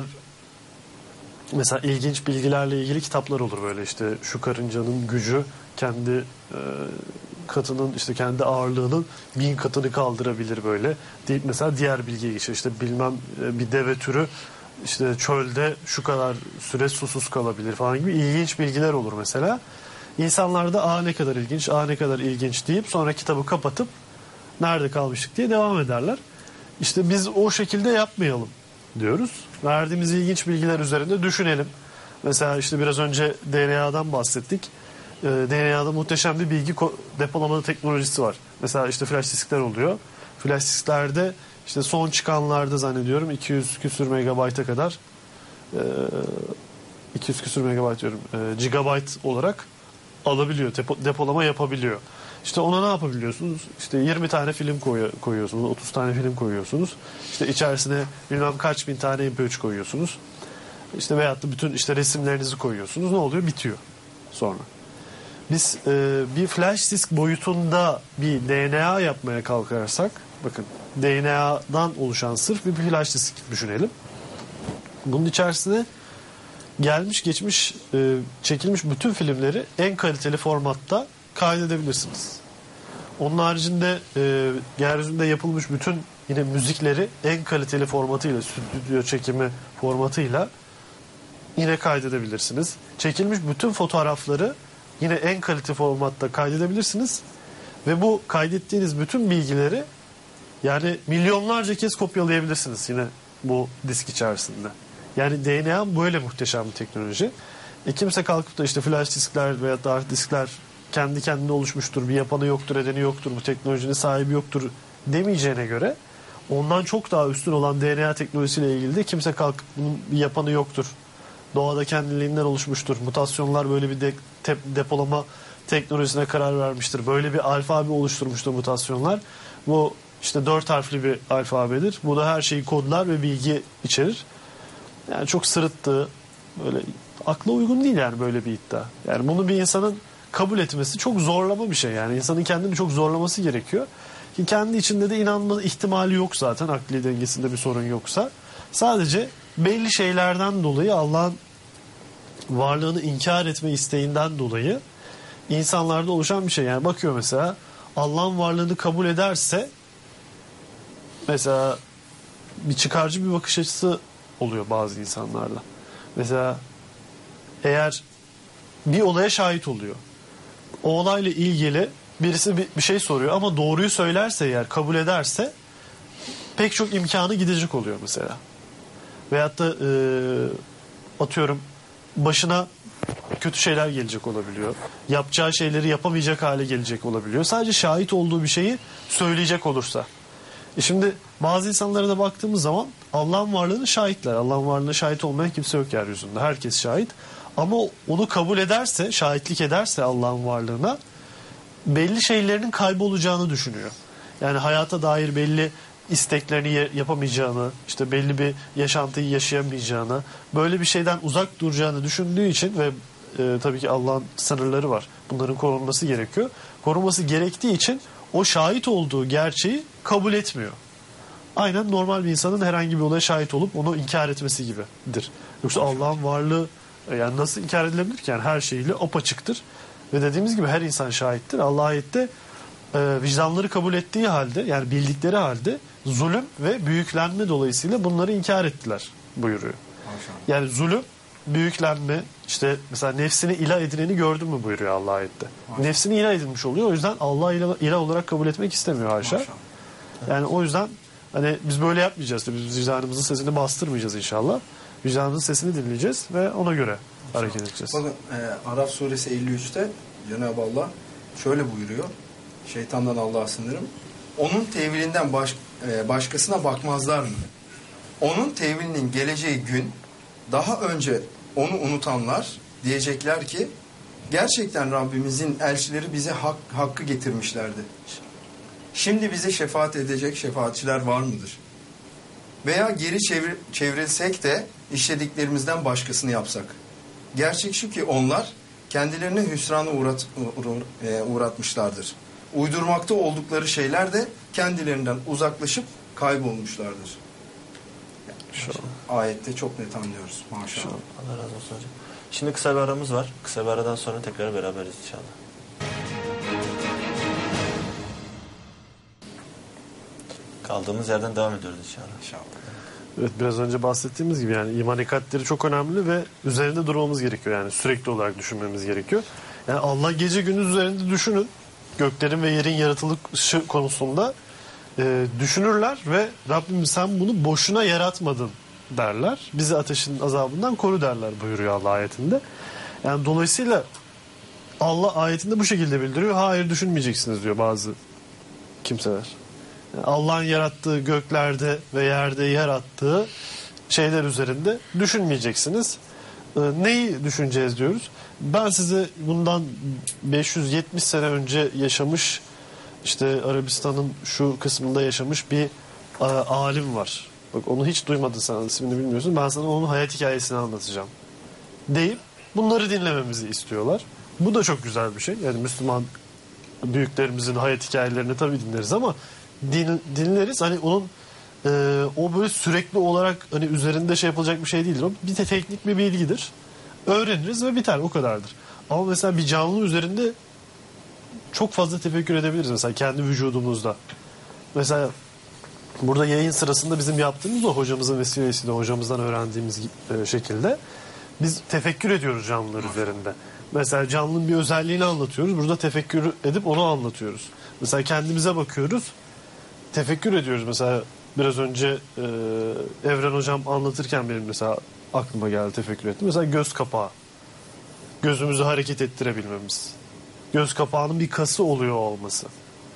mesela ilginç bilgilerle ilgili kitaplar olur böyle, işte şu karıncanın gücü kendi katının, işte kendi ağırlığının 1000 katını kaldırabilir böyle deyip mesela diğer bilgiye geçiyor. İşte bilmem bir deve türü işte çölde şu kadar süre susuz kalabilir falan gibi ilginç bilgiler olur mesela. İnsanlar da ne kadar ilginç, ne kadar ilginç deyip sonra kitabı kapatıp nerede kalmıştık diye devam ederler. İşte biz o şekilde yapmayalım diyoruz. Verdiğimiz ilginç bilgiler üzerinde düşünelim. Mesela işte biraz önce DNA'dan bahsettik. DNA'da muhteşem bir bilgi depolama teknolojisi var. Mesela işte flash diskler oluyor. Flash disklerde işte son çıkanlarda zannediyorum 200 küsür megabayta kadar 200 küsür megabayt diyorum gigabayt olarak alabiliyor. Depolama yapabiliyor. İşte ona ne yapabiliyorsunuz? İşte 20 tane film koyuyorsunuz, 30 tane film koyuyorsunuz. İşte içerisine bilmem kaç bin tane MP3 koyuyorsunuz. İşte veyahut da bütün işte resimlerinizi koyuyorsunuz. Ne oluyor? Bitiyor sonra. Biz bir flash disk boyutunda bir DNA yapmaya kalkarsak, bakın DNA'dan oluşan sırf bir flash disk düşünelim. Bunun içerisine gelmiş geçmiş çekilmiş bütün filmleri en kaliteli formatta kaydedebilirsiniz. Onun haricinde yeryüzünde yapılmış bütün yine müzikleri en kaliteli formatıyla, stüdyo çekimi formatıyla yine kaydedebilirsiniz. Çekilmiş bütün fotoğrafları yine en kaliteli formatta kaydedebilirsiniz. Ve bu kaydettiğiniz bütün bilgileri yani milyonlarca kez kopyalayabilirsiniz yine bu disk içerisinde. Yani DNA böyle muhteşem bir teknoloji. Kimse kalkıp da işte flash diskler veya da hard diskler kendi kendine oluşmuştur, bir yapanı yoktur, edeni yoktur, bu teknolojinin sahibi yoktur demeyeceğine göre ondan çok daha üstün olan DNA teknolojisiyle ilgili de kimse kalkıp bunun bir yapanı yoktur, doğada kendiliğinden oluşmuştur, mutasyonlar böyle bir depolama teknolojisine karar vermiştir, böyle bir alfabe oluşturmuştur mutasyonlar. Bu işte 4 harfli bir alfabedir. Bu da her şeyi kodlar ve bilgi içerir. Yani çok sırıttı, böyle akla uygun değil yani böyle bir iddia. Yani bunu bir insanın kabul etmesi çok zorlama bir şey. Yani insanın kendini çok zorlaması gerekiyor. Ki kendi içinde de inanma ihtimali yok zaten, akli dengesinde bir sorun yoksa. Sadece belli şeylerden dolayı, Allah'ın varlığını inkar etme isteğinden dolayı insanlarda oluşan bir şey. Yani bakıyor mesela, Allah'ın varlığını kabul ederse mesela bir çıkarcı bir bakış açısı oluyor bazı insanlarda. Mesela eğer bir olaya şahit oluyor, o olayla ilgili birisi bir şey soruyor ama doğruyu söylerse, eğer kabul ederse pek çok imkanı gidecek oluyor mesela. Veyahut da atıyorum başına kötü şeyler gelecek olabiliyor. Yapacağı şeyleri yapamayacak hale gelecek olabiliyor. Sadece şahit olduğu bir şeyi söyleyecek olursa. Şimdi bazı insanlara da baktığımız zaman Allah'ın varlığını şahitler. Allah'ın varlığına şahit olmayan kimse yok yeryüzünde. Herkes şahit. Ama onu kabul ederse, şahitlik ederse Allah'ın varlığına belli şeylerinin kaybolacağını düşünüyor. Yani hayata dair belli isteklerini yapamayacağını, işte belli bir yaşantıyı yaşayamayacağını, böyle bir şeyden uzak duracağını düşündüğü için ve tabii ki Allah'ın sınırları var. Bunların korunması gerekiyor. Korunması gerektiği için o şahit olduğu gerçeği kabul etmiyor. Aynen normal bir insanın herhangi bir olaya şahit olup onu inkar etmesi gibidir. Yoksa Allah'ın varlığı yani nasıl inkar edilebilir ki? Yani her şeyiyle apaçıktır. Ve dediğimiz gibi her insan şahittir. Allah ayette vicdanları kabul ettiği halde, yani bildikleri halde zulüm ve büyüklenme dolayısıyla bunları inkar ettiler buyuruyor. Yani zulüm, büyüklenme, işte mesela nefsini ilah edineni gördün mü buyuruyor Allah ayette. Nefsini ilah edinmiş oluyor. O yüzden Allah'ı ilah olarak kabul etmek istemiyor haşa. Yani o yüzden hani biz böyle yapmayacağız. Biz vicdanımızın sesini bastırmayacağız inşallah. Vicdanımızın sesini dinleyeceğiz ve ona göre hareket edeceğiz. Bakın Araf suresi 53'te Cenab-ı Allah şöyle buyuruyor. Şeytandan Allah'a sınırım. Onun tevilinden başkasına bakmazlar mı? Onun tevilinin geleceği gün daha önce onu unutanlar diyecekler ki gerçekten Rabbimizin elçileri bize hakkı getirmişlerdi. Şimdi bize şefaat edecek şefaatçiler var mıdır? Veya geri çevrilsek de işlediklerimizden başkasını yapsak. Gerçek şu ki onlar kendilerine hüsrana uğratmışlardır. Uydurmakta oldukları şeyler de kendilerinden uzaklaşıp kaybolmuşlardır. Ayette çok net anlıyoruz maşallah. Allah razı olsun hocam. Şimdi kısa bir aramız var. Kısa bir aradan sonra tekrar beraberiz inşallah. Kaldığımız yerden devam ediyoruz inşallah. Evet, biraz önce bahsettiğimiz gibi yani iman ikatleri çok önemli ve üzerinde durmamız gerekiyor. Yani sürekli olarak düşünmemiz gerekiyor. Yani Allah gece gündüz üzerinde düşünün. Göklerin ve yerin yaratılışı konusunda düşünürler ve Rabbim sen bunu boşuna yaratmadın derler. Bizi ateşin azabından koru derler buyuruyor Allah ayetinde. Yani dolayısıyla Allah ayetinde bu şekilde bildiriyor. Hayır düşünmeyeceksiniz diyor bazı kimseler. Yani Allah'ın yarattığı göklerde ve yerde yarattığı şeyler üzerinde düşünmeyeceksiniz. Neyi düşüneceğiz diyoruz. Ben size bundan 570 sene önce yaşamış, işte Arabistan'ın şu kısmında yaşamış bir alim var. Bak onu hiç duymadın sen, ismini bilmiyorsun. Ben sana onun hayat hikayesini anlatacağım deyip bunları dinlememizi istiyorlar. Bu da çok güzel bir şey. Yani Müslüman büyüklerimizin hayat hikayelerini tabii dinleriz ama dinleriz. Hani onun o böyle sürekli olarak hani üzerinde şey yapılacak bir şey değildir. O bir teknik bir bilgidir. Öğreniriz ve biter, o kadardır. Ama mesela bir canlı üzerinde çok fazla tefekkür edebiliriz mesela kendi vücudumuzda. Mesela burada yayın sırasında bizim yaptığımız o hocamızın vesilesiyle hocamızdan öğrendiğimiz şekilde biz tefekkür ediyoruz canlılar üzerinde. Mesela canlının bir özelliğini anlatıyoruz. Burada tefekkür edip onu anlatıyoruz. Mesela kendimize bakıyoruz. Tefekkür ediyoruz. Mesela biraz önce Evren hocam anlatırken benim mesela aklıma geldi, tefekkür ettim. Mesela göz kapağı. Gözümüzü hareket ettirebilmemiz. Göz kapağının bir kası oluyor olması.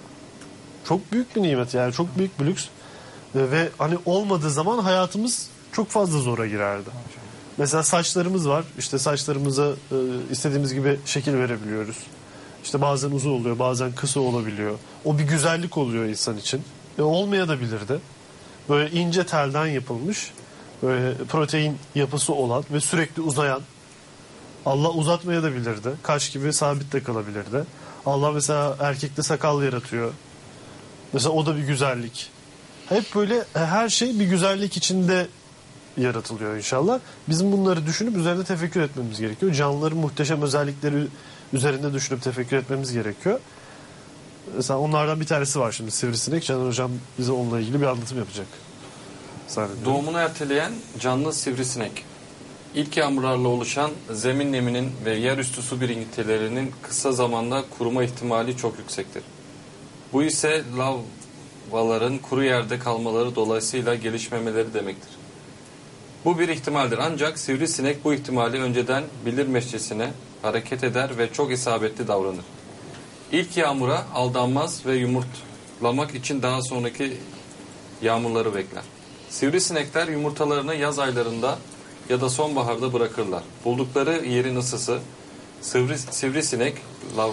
Çok büyük bir nimet yani. Çok büyük bir lüks. Ve hani olmadığı zaman hayatımız çok fazla zora girerdi. Mesela saçlarımız var. İşte saçlarımıza istediğimiz gibi şekil verebiliyoruz. İşte bazen uzun oluyor, bazen kısa olabiliyor. O bir güzellik oluyor insan için. Olmayabilirdi. Böyle ince telden yapılmış, böyle protein yapısı olan ve sürekli uzayan. Allah uzatmaya da bilirdi. Kaş gibi sabit de kalabilirdi. Allah mesela erkekte sakal yaratıyor. Mesela o da bir güzellik. Hep böyle her şey bir güzellik içinde yaratılıyor inşallah. Bizim bunları düşünüp üzerinde tefekkür etmemiz gerekiyor. Canlıların muhteşem özellikleri üzerinde düşünüp tefekkür etmemiz gerekiyor. Mesela onlardan bir tanesi var şimdi, sivrisinek. Caner Hocam bize onunla ilgili bir anlatım yapacak. Doğumunu erteleyen canlı sivrisinek. İlk yağmurlarla oluşan zemin neminin ve yerüstü su birikintilerinin kısa zamanda kuruma ihtimali çok yüksektir. Bu ise lavaların kuru yerde kalmaları dolayısıyla gelişmemeleri demektir. Bu bir ihtimaldir ancak sivrisinek bu ihtimali önceden bilirmeşçesine hareket eder ve çok isabetli davranır. İlk yağmura aldanmaz ve yumurtlamak için daha sonraki yağmurları bekler. Sivrisinekler yumurtalarını yaz aylarında ya da sonbaharda bırakırlar. Buldukları yerin ısısı sivrisinek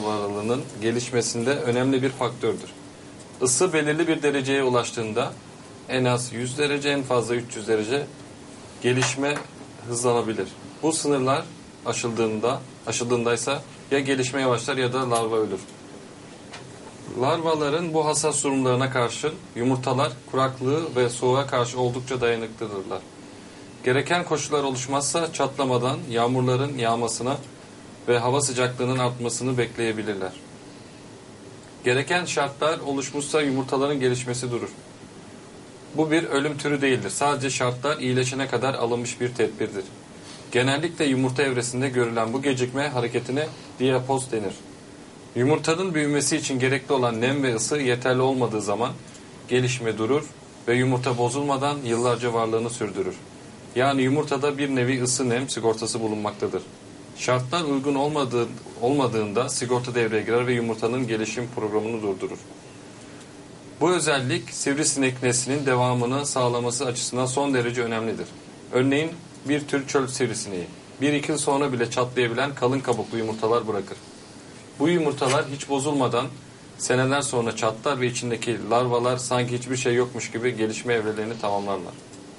larvalarının gelişmesinde önemli bir faktördür. Isı belirli bir dereceye ulaştığında en az 100 derece, en fazla 300 derece gelişme hızlanabilir. Bu sınırlar aşıldığındaysa ya gelişme yavaşlar ya da larva ölür. Larvaların bu hassas durumlarına karşın yumurtalar kuraklığı ve soğuğa karşı oldukça dayanıklıdırlar. Gereken koşullar oluşmazsa çatlamadan yağmurların yağmasına ve hava sıcaklığının artmasını bekleyebilirler. Gereken şartlar oluşmuşsa yumurtaların gelişmesi durur. Bu bir ölüm türü değildir. Sadece şartlar iyileşene kadar alınmış bir tedbirdir. Genellikle yumurta evresinde görülen bu gecikme hareketine diapoz denir. Yumurtanın büyümesi için gerekli olan nem ve ısı yeterli olmadığı zaman gelişme durur ve yumurta bozulmadan yıllarca varlığını sürdürür. Yani yumurtada bir nevi ısı nem sigortası bulunmaktadır. Şartlar uygun olmadığında sigorta devreye girer ve yumurtanın gelişim programını durdurur. Bu özellik sivrisinek neslinin devamını sağlaması açısından son derece önemlidir. Örneğin bir tür çöl sivrisineği 1-2 yıl sonra bile çatlayabilen kalın kabuklu yumurtalar bırakır. Bu yumurtalar hiç bozulmadan seneler sonra çatlar ve içindeki larvalar sanki hiçbir şey yokmuş gibi gelişme evrelerini tamamlarlar.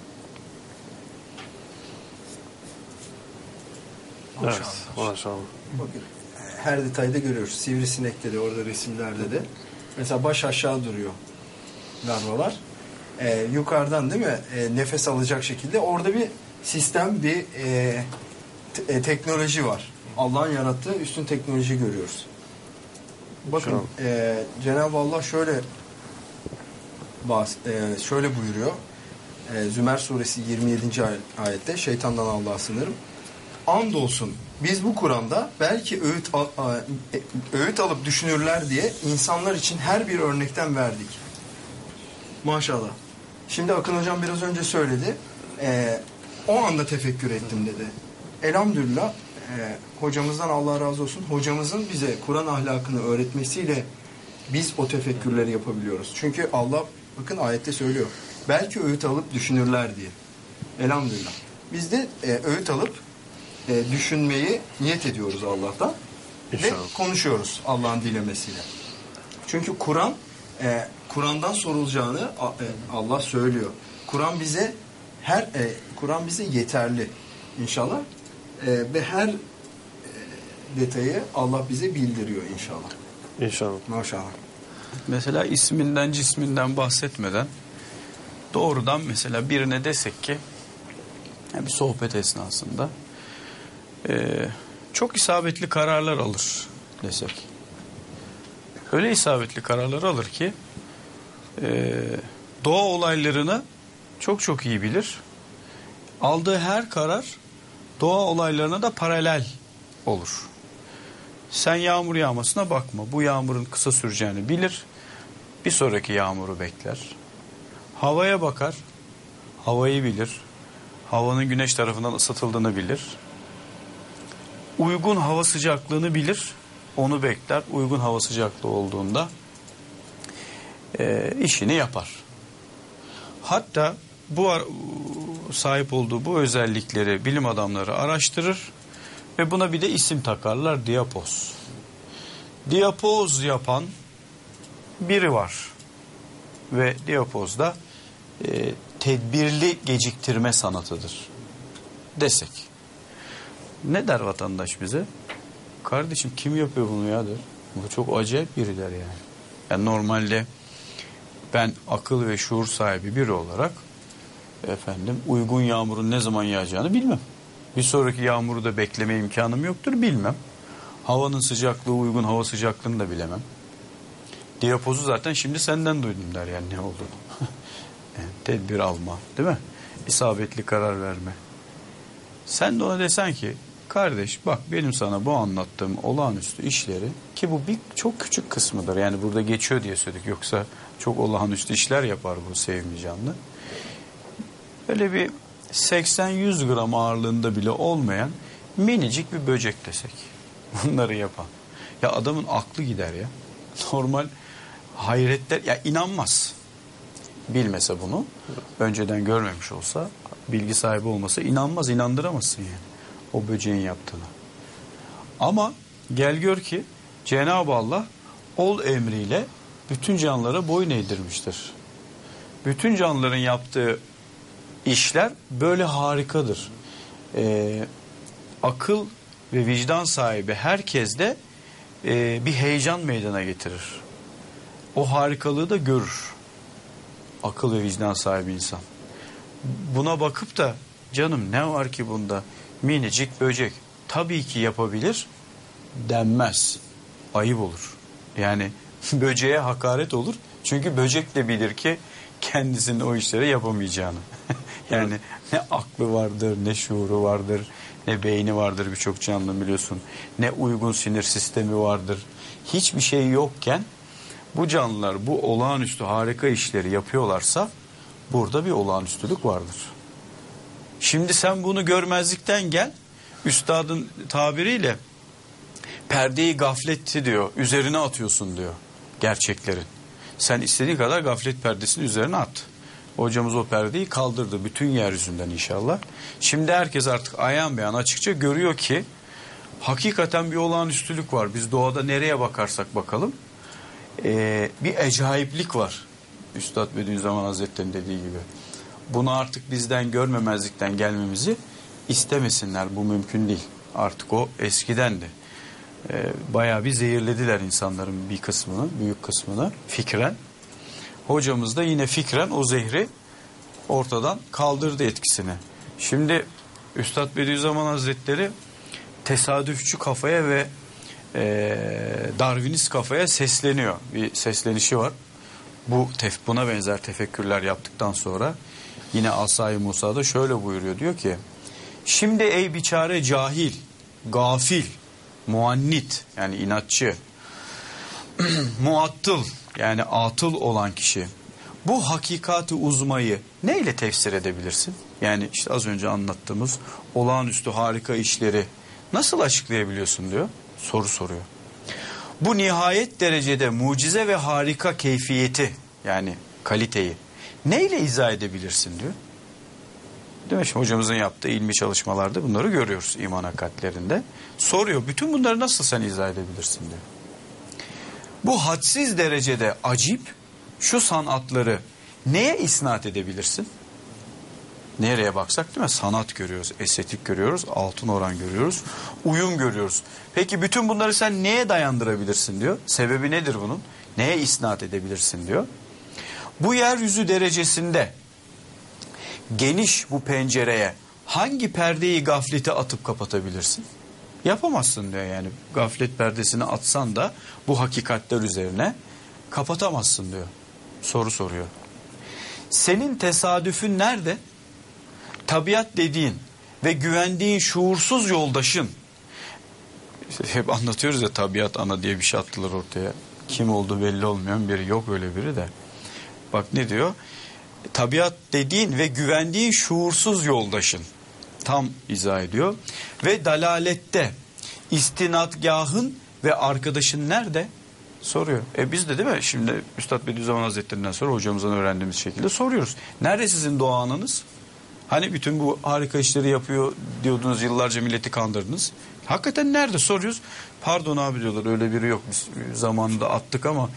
Evet, maşallah. Bakın her detayda görüyoruz. Sivrisinekte de orada resimlerde de. Mesela baş aşağı duruyor larvalar. Yukarıdan değil mi? Nefes alacak şekilde. Orada bir sistem, bir teknoloji var. Allah'ın yarattığı üstün teknoloji görüyoruz. Bakın Cenab-ı Allah şöyle buyuruyor. Zümer suresi 27. ayette, şeytandan Allah'a sınırım. Andolsun biz bu Kur'an'da belki öğüt alıp düşünürler diye insanlar için her bir örnekten verdik. Maşallah. Şimdi Akın Hocam biraz önce söyledi. O anda tefekkür ettim dedi. Elhamdülillah hocamızdan Allah razı olsun. Hocamızın bize Kur'an ahlakını öğretmesiyle biz o tefekkürleri yapabiliyoruz. Çünkü Allah bakın ayette söylüyor. Belki öğüt alıp düşünürler diye. Elhamdülillah. Biz de öğüt alıp düşünmeyi niyet ediyoruz Allah'tan. İnşallah. Ve konuşuyoruz Allah'ın dilemesiyle. Çünkü Kur'an'dan sorulacağını Allah söylüyor. Kur'an bize yeterli inşallah. Ve her detayı Allah bize bildiriyor inşallah. İnşallah. Maşallah. Mesela isminden cisminden bahsetmeden doğrudan mesela birine desek ki bir sohbet esnasında çok isabetli kararlar alır desek. Öyle isabetli kararlar alır ki doğa olaylarını çok çok iyi bilir. Aldığı her karar doğa olaylarına da paralel olur. Sen yağmur yağmasına bakma. Bu yağmurun kısa süreceğini bilir. Bir sonraki yağmuru bekler. Havaya bakar. Havayı bilir. Havanın güneş tarafından ısıtıldığını bilir. Uygun hava sıcaklığını bilir. Onu bekler. Uygun hava sıcaklığı olduğunda işini yapar. Hatta sahip olduğu bu özellikleri bilim adamları araştırır ve buna bir de isim takarlar, diapoz. Diapoz yapan biri var ve diapoz da tedbirli geciktirme sanatıdır desek. Ne der vatandaş bize? Kardeşim kim yapıyor bunu ya der. Bu çok acayip biri der yani. Yani normalde ben akıl ve şuur sahibi biri olarak uygun yağmurun ne zaman yağacağını bilmem. Bir sonraki yağmuru da bekleme imkanım yoktur, bilmem. Havanın sıcaklığı, uygun hava sıcaklığını da bilemem. Diapozu zaten şimdi senden duydum der yani ne olduğunu. Yani tedbir alma, değil mi? İsabetli karar verme. Sen de ona desen ki kardeş bak benim sana bu anlattığım olağanüstü işleri, ki bu çok küçük kısmıdır. Yani burada geçiyor diye söyledik. Yoksa çok olağanüstü işler yapar bu sevimli canlı. Öyle bir 80-100 gram ağırlığında bile olmayan minicik bir böcek desek. Bunları yapan. Ya adamın aklı gider ya. Normal hayretler, ya inanmaz. Bilmese bunu, önceden görmemiş olsa, bilgi sahibi olmasa inanmaz, inandıramazsın yani o böceğin yaptığını. Ama gel gör ki Cenab-ı Allah ol emriyle bütün canlılara boyun eğdirmiştir. Bütün canlıların yaptığı işler böyle harikadır. Akıl ve vicdan sahibi herkes de bir heyecan meydana getirir. O harikalığı da görür. Akıl ve vicdan sahibi insan. Buna bakıp da canım ne var ki bunda, minicik böcek tabii ki yapabilir denmez. Ayıp olur. Yani böceğe hakaret olur. Çünkü böcek de bilir ki kendisinin o işleri yapamayacağını. Yani ne aklı vardır, ne şuuru vardır, ne beyni vardır birçok canlı biliyorsun. Ne uygun sinir sistemi vardır. Hiçbir şey yokken bu canlılar bu olağanüstü harika işleri yapıyorlarsa burada bir olağanüstülük vardır. Şimdi sen bunu görmezlikten gel, üstadın tabiriyle perdeyi gafleti diyor, üzerine atıyorsun diyor gerçeklerin. Sen istediğin kadar gaflet perdesini üzerine at. Hocamız o perdeyi kaldırdı bütün yeryüzünden inşallah. Şimdi herkes artık ayan beyan açıkça görüyor ki hakikaten bir olağanüstülük var. Biz doğada nereye bakarsak bakalım bir acayiplik var. Üstad Bediüzzaman Hazretleri'nin dediği gibi. Bunu artık bizden görmemezlikten gelmemizi istemesinler. Bu mümkün değil. Artık o eskidendi. Bayağı bir zehirlediler insanların bir kısmını, büyük kısmını fikren. Hocamız da yine fikren o zehri ortadan kaldırdı etkisini. Şimdi Üstad Bediüzzaman Hazretleri tesadüfçü kafaya ve Darwinist kafaya sesleniyor. Bir seslenişi var. Buna benzer tefekkürler yaptıktan sonra yine Asay-ı Musa'da şöyle buyuruyor. Diyor ki şimdi ey biçare cahil, gafil, muannit yani inatçı, muattıl yani atıl olan kişi bu hakikati uzmayı neyle tefsir edebilirsin? Yani işte az önce anlattığımız olağanüstü harika işleri nasıl açıklayabiliyorsun diyor. Soru soruyor. Bu nihayet derecede mucize ve harika keyfiyeti yani kaliteyi neyle izah edebilirsin diyor. Değil mi? Şimdi hocamızın yaptığı ilmi çalışmalarda bunları görüyoruz iman hakikatlerinde. Soruyor bütün bunları nasıl sen izah edebilirsin diyor. Bu hadsiz derecede acip şu sanatları neye isnat edebilirsin? Nereye baksak değil mi? Sanat görüyoruz, estetik görüyoruz, altın oran görüyoruz, uyum görüyoruz. Peki bütün bunları sen neye dayandırabilirsin diyor. Sebebi nedir bunun? Neye isnat edebilirsin diyor. Bu yeryüzü derecesinde geniş bu pencereye hangi perdeyi gaflete atıp kapatabilirsin? Yapamazsın diyor yani. Gaflet perdesini atsan da bu hakikatler üzerine kapatamazsın diyor. Soru soruyor. Senin tesadüfün nerede? Tabiat dediğin ve güvendiğin şuursuz yoldaşın. İşte hep anlatıyoruz ya tabiat ana diye bir şey attılar ortaya. Kim olduğu belli olmayan biri yok öyle biri de. Bak ne diyor? Tabiat dediğin ve güvendiğin şuursuz yoldaşın. Tam izah ediyor. Ve dalalette istinadgahın ve arkadaşın nerede? Soruyor. Biz de değil mi? Şimdi Üstad Bediüzzaman Hazretlerinden sonra hocamızdan öğrendiğimiz şekilde soruyoruz. Nerede sizin doğa ananız? Hani bütün bu harika işleri yapıyor diyordunuz yıllarca milleti kandırdınız. Hakikaten nerede soruyoruz. Pardon abi diyorlar öyle biri yok. Biz zamanında attık ama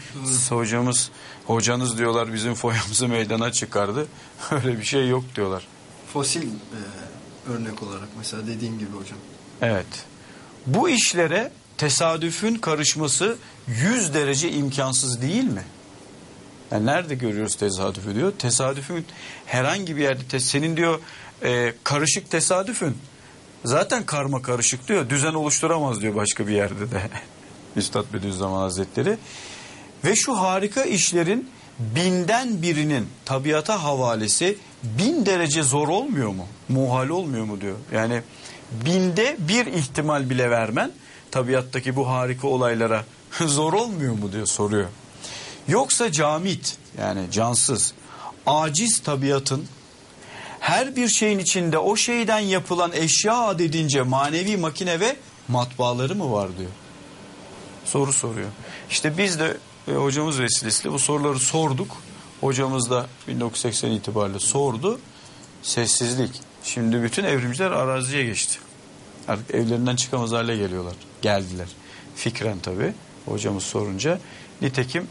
hocanız diyorlar bizim foyamızı meydana çıkardı. Öyle bir şey yok diyorlar. Fosil örnek olarak mesela dediğim gibi hocam. Evet. Bu işlere tesadüfün karışması 100 derece imkansız değil mi? Yani nerede görüyoruz tesadüfü diyor. Tesadüfün herhangi bir yerde senin diyor karışık tesadüfün zaten karma karışık diyor. Düzen oluşturamaz diyor başka bir yerde de. Üstad Bediüzzaman Hazretleri. Ve şu harika işlerin 1000'den birinin tabiata havalesi 1000 derece zor olmuyor mu? Muhal olmuyor mu diyor. Yani 1000'de bir ihtimal bile vermen tabiattaki bu harika olaylara zor olmuyor mu diyor soruyor. Yoksa camit yani cansız, aciz tabiatın her bir şeyin içinde o şeyden yapılan eşya adedince manevi makine ve matbaaları mı var diyor. Soru soruyor. İşte biz de hocamız vesilesiyle bu soruları sorduk. Hocamız da 1980 itibariyle sordu. Sessizlik. Şimdi bütün evrimciler araziye geçti. Artık evlerinden çıkamaz hale geldiler. Fikren tabii hocamız sorunca. Nitekim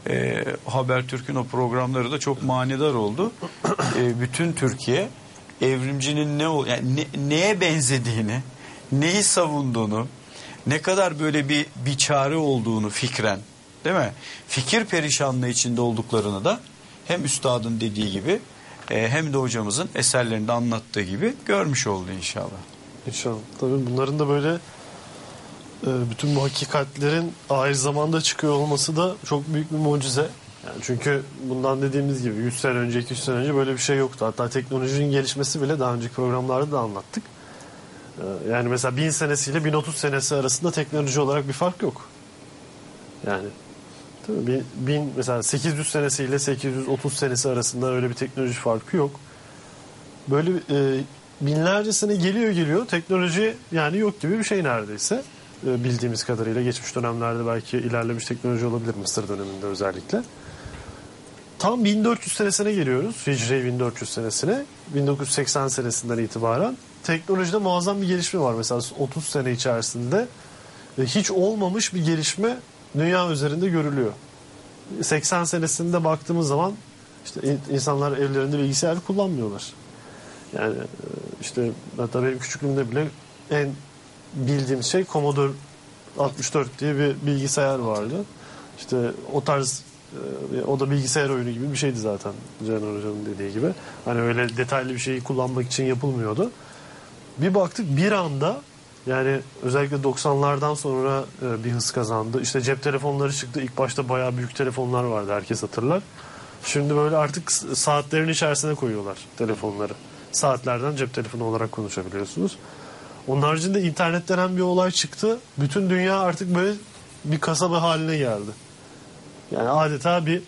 Habertürk'ün o programları da çok manidar oldu. Bütün Türkiye evrimcinin yani neye benzediğini, neyi savunduğunu, ne kadar böyle bir çare olduğunu fikren, değil mi? Fikir perişanlığı içinde olduklarını da hem üstadın dediği gibi hem de hocamızın eserlerinde anlattığı gibi görmüş oldu inşallah. İnşallah. Tabii bunların da böyle bütün bu hakikatlerin aynı zamanda çıkıyor olması da çok büyük bir mucize. Yani çünkü bundan dediğimiz gibi 100 sene önce, 200 sene önce böyle bir şey yoktu. Hatta teknolojinin gelişmesi bile daha önceki programlarda da anlattık. Yani mesela 1000 senesiyle 1030 senesi arasında teknoloji olarak bir fark yok. Yani tabii mesela 800 senesiyle 830 senesi arasında öyle bir teknoloji farkı yok. Böyle binlerce sene geliyor teknoloji yani yok gibi bir şey neredeyse. Bildiğimiz kadarıyla geçmiş dönemlerde belki ilerlemiş teknoloji olabilir, Mısır döneminde özellikle. Tam 1400 senesine geliyoruz. Hicri 1400 senesine. 1980 senesinden itibaren teknolojide muazzam bir gelişme var. Mesela 30 sene içerisinde hiç olmamış bir gelişme dünya üzerinde görülüyor. 80 senesinde baktığımız zaman işte insanlar evlerinde bilgisayar kullanmıyorlar. Yani işte hatta benim küçüklüğümde bile en bildiğim şey Commodore 64 diye bir bilgisayar vardı. İşte o tarz o da bilgisayar oyunu gibi bir şeydi zaten Caner Hocam'ın dediği gibi. Hani öyle detaylı bir şeyi kullanmak için yapılmıyordu. Bir baktık bir anda yani özellikle 90'lardan sonra bir hız kazandı. İşte cep telefonları çıktı. İlk başta bayağı büyük telefonlar vardı, herkes hatırlar. Şimdi böyle artık saatlerin içerisine koyuyorlar telefonları. Saatlerden cep telefonu olarak konuşabiliyorsunuz. Onun haricinde internet denen bir olay çıktı. Bütün dünya artık böyle bir kasaba haline geldi. Yani adeta bir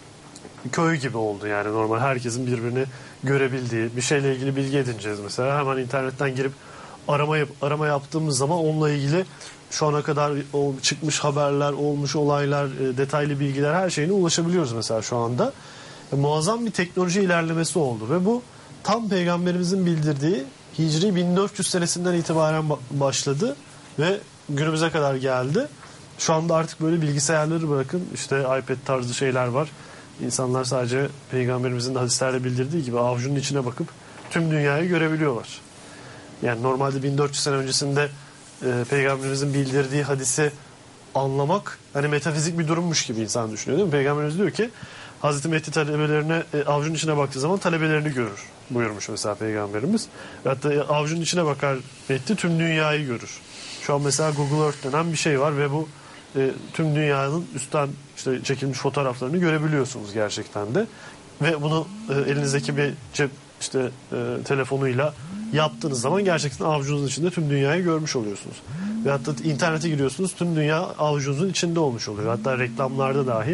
köy gibi oldu yani normal. Herkesin birbirini görebildiği, bir şeyle ilgili bilgi edineceğiz mesela. Hemen internetten girip arama yaptığımız zaman onunla ilgili şu ana kadar çıkmış haberler, olmuş olaylar, detaylı bilgiler her şeyine ulaşabiliyoruz mesela şu anda. Muazzam bir teknoloji ilerlemesi oldu ve bu tam Peygamberimizin bildirdiği Hicri 1400 senesinden itibaren başladı ve günümüze kadar geldi. Şu anda artık böyle bilgisayarları bırakın işte iPad tarzı şeyler var. İnsanlar sadece Peygamberimizin de hadislerde bildirdiği gibi avucunun içine bakıp tüm dünyayı görebiliyorlar. Yani normalde 1400 sene öncesinde Peygamberimizin bildirdiği hadisi anlamak hani metafizik bir durummuş gibi insan düşünüyor değil mi? Peygamberimiz diyor ki Hazreti Mehdi talebelerine avucunun içine baktığı zaman talebelerini görür buyurmuş mesela Peygamberimiz. Hatta avucunun içine bakar Mehdi tüm dünyayı görür. Şu an mesela Google Earth denen bir şey var ve bu tüm dünyanın üstten işte çekilmiş fotoğraflarını görebiliyorsunuz gerçekten de. Ve bunu elinizdeki bir cep telefonuyla yaptığınız zaman gerçekten avucunuzun içinde tüm dünyayı görmüş oluyorsunuz. Ve hatta internete giriyorsunuz tüm dünya avucunuzun içinde olmuş oluyor. Hatta reklamlarda dahi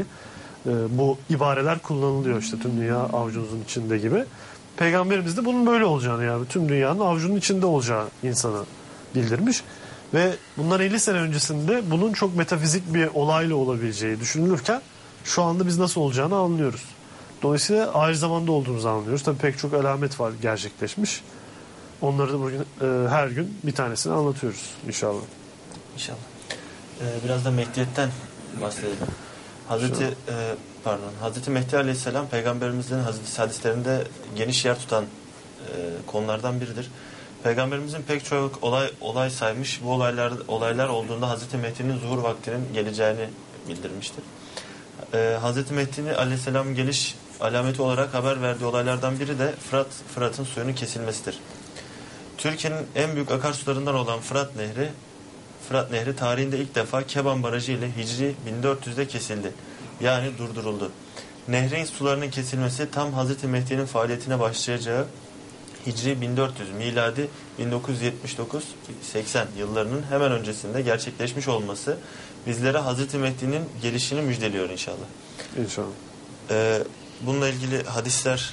bu ibareler kullanılıyor işte tüm dünya avucunuzun içinde gibi. Peygamberimiz de bunun böyle olacağını yani tüm dünyanın avucunun içinde olacağı insana bildirmiş. Ve bundan 50 sene öncesinde bunun çok metafizik bir olayla olabileceği düşünülürken şu anda biz nasıl olacağını anlıyoruz. Dolayısıyla ayrı zamanda olduğumuzu anlıyoruz. Tabii pek çok alamet var gerçekleşmiş. Onları da bugün her gün bir tanesini anlatıyoruz inşallah. İnşallah. Biraz da Mehdiyet'ten bahsedelim. Hazreti Mehdi Aleyhisselam Peygamberimizin hadislerinde geniş yer tutan konulardan biridir. Peygamberimizin pek çok olay saymış. Bu olaylar olduğunda Hazreti Mehdi'nin zuhur vaktinin geleceğini bildirmiştir. Hazreti Mehdi'nin Aleyhisselam'ın geliş alameti olarak haber verdiği olaylardan biri de Fırat'ın suyunun kesilmesidir. Türkiye'nin en büyük akarsularından olan Fırat Nehri tarihinde ilk defa Keban Barajı ile Hicri 1400'de kesildi. Yani durduruldu. Nehrin sularının kesilmesi tam Hazreti Mehdi'nin faaliyetine başlayacağı Hicri 1400, miladi 1979-80 yıllarının hemen öncesinde gerçekleşmiş olması bizlere Hazreti Mehdi'nin gelişini müjdeliyor inşallah. İnşallah. Bununla ilgili hadisler,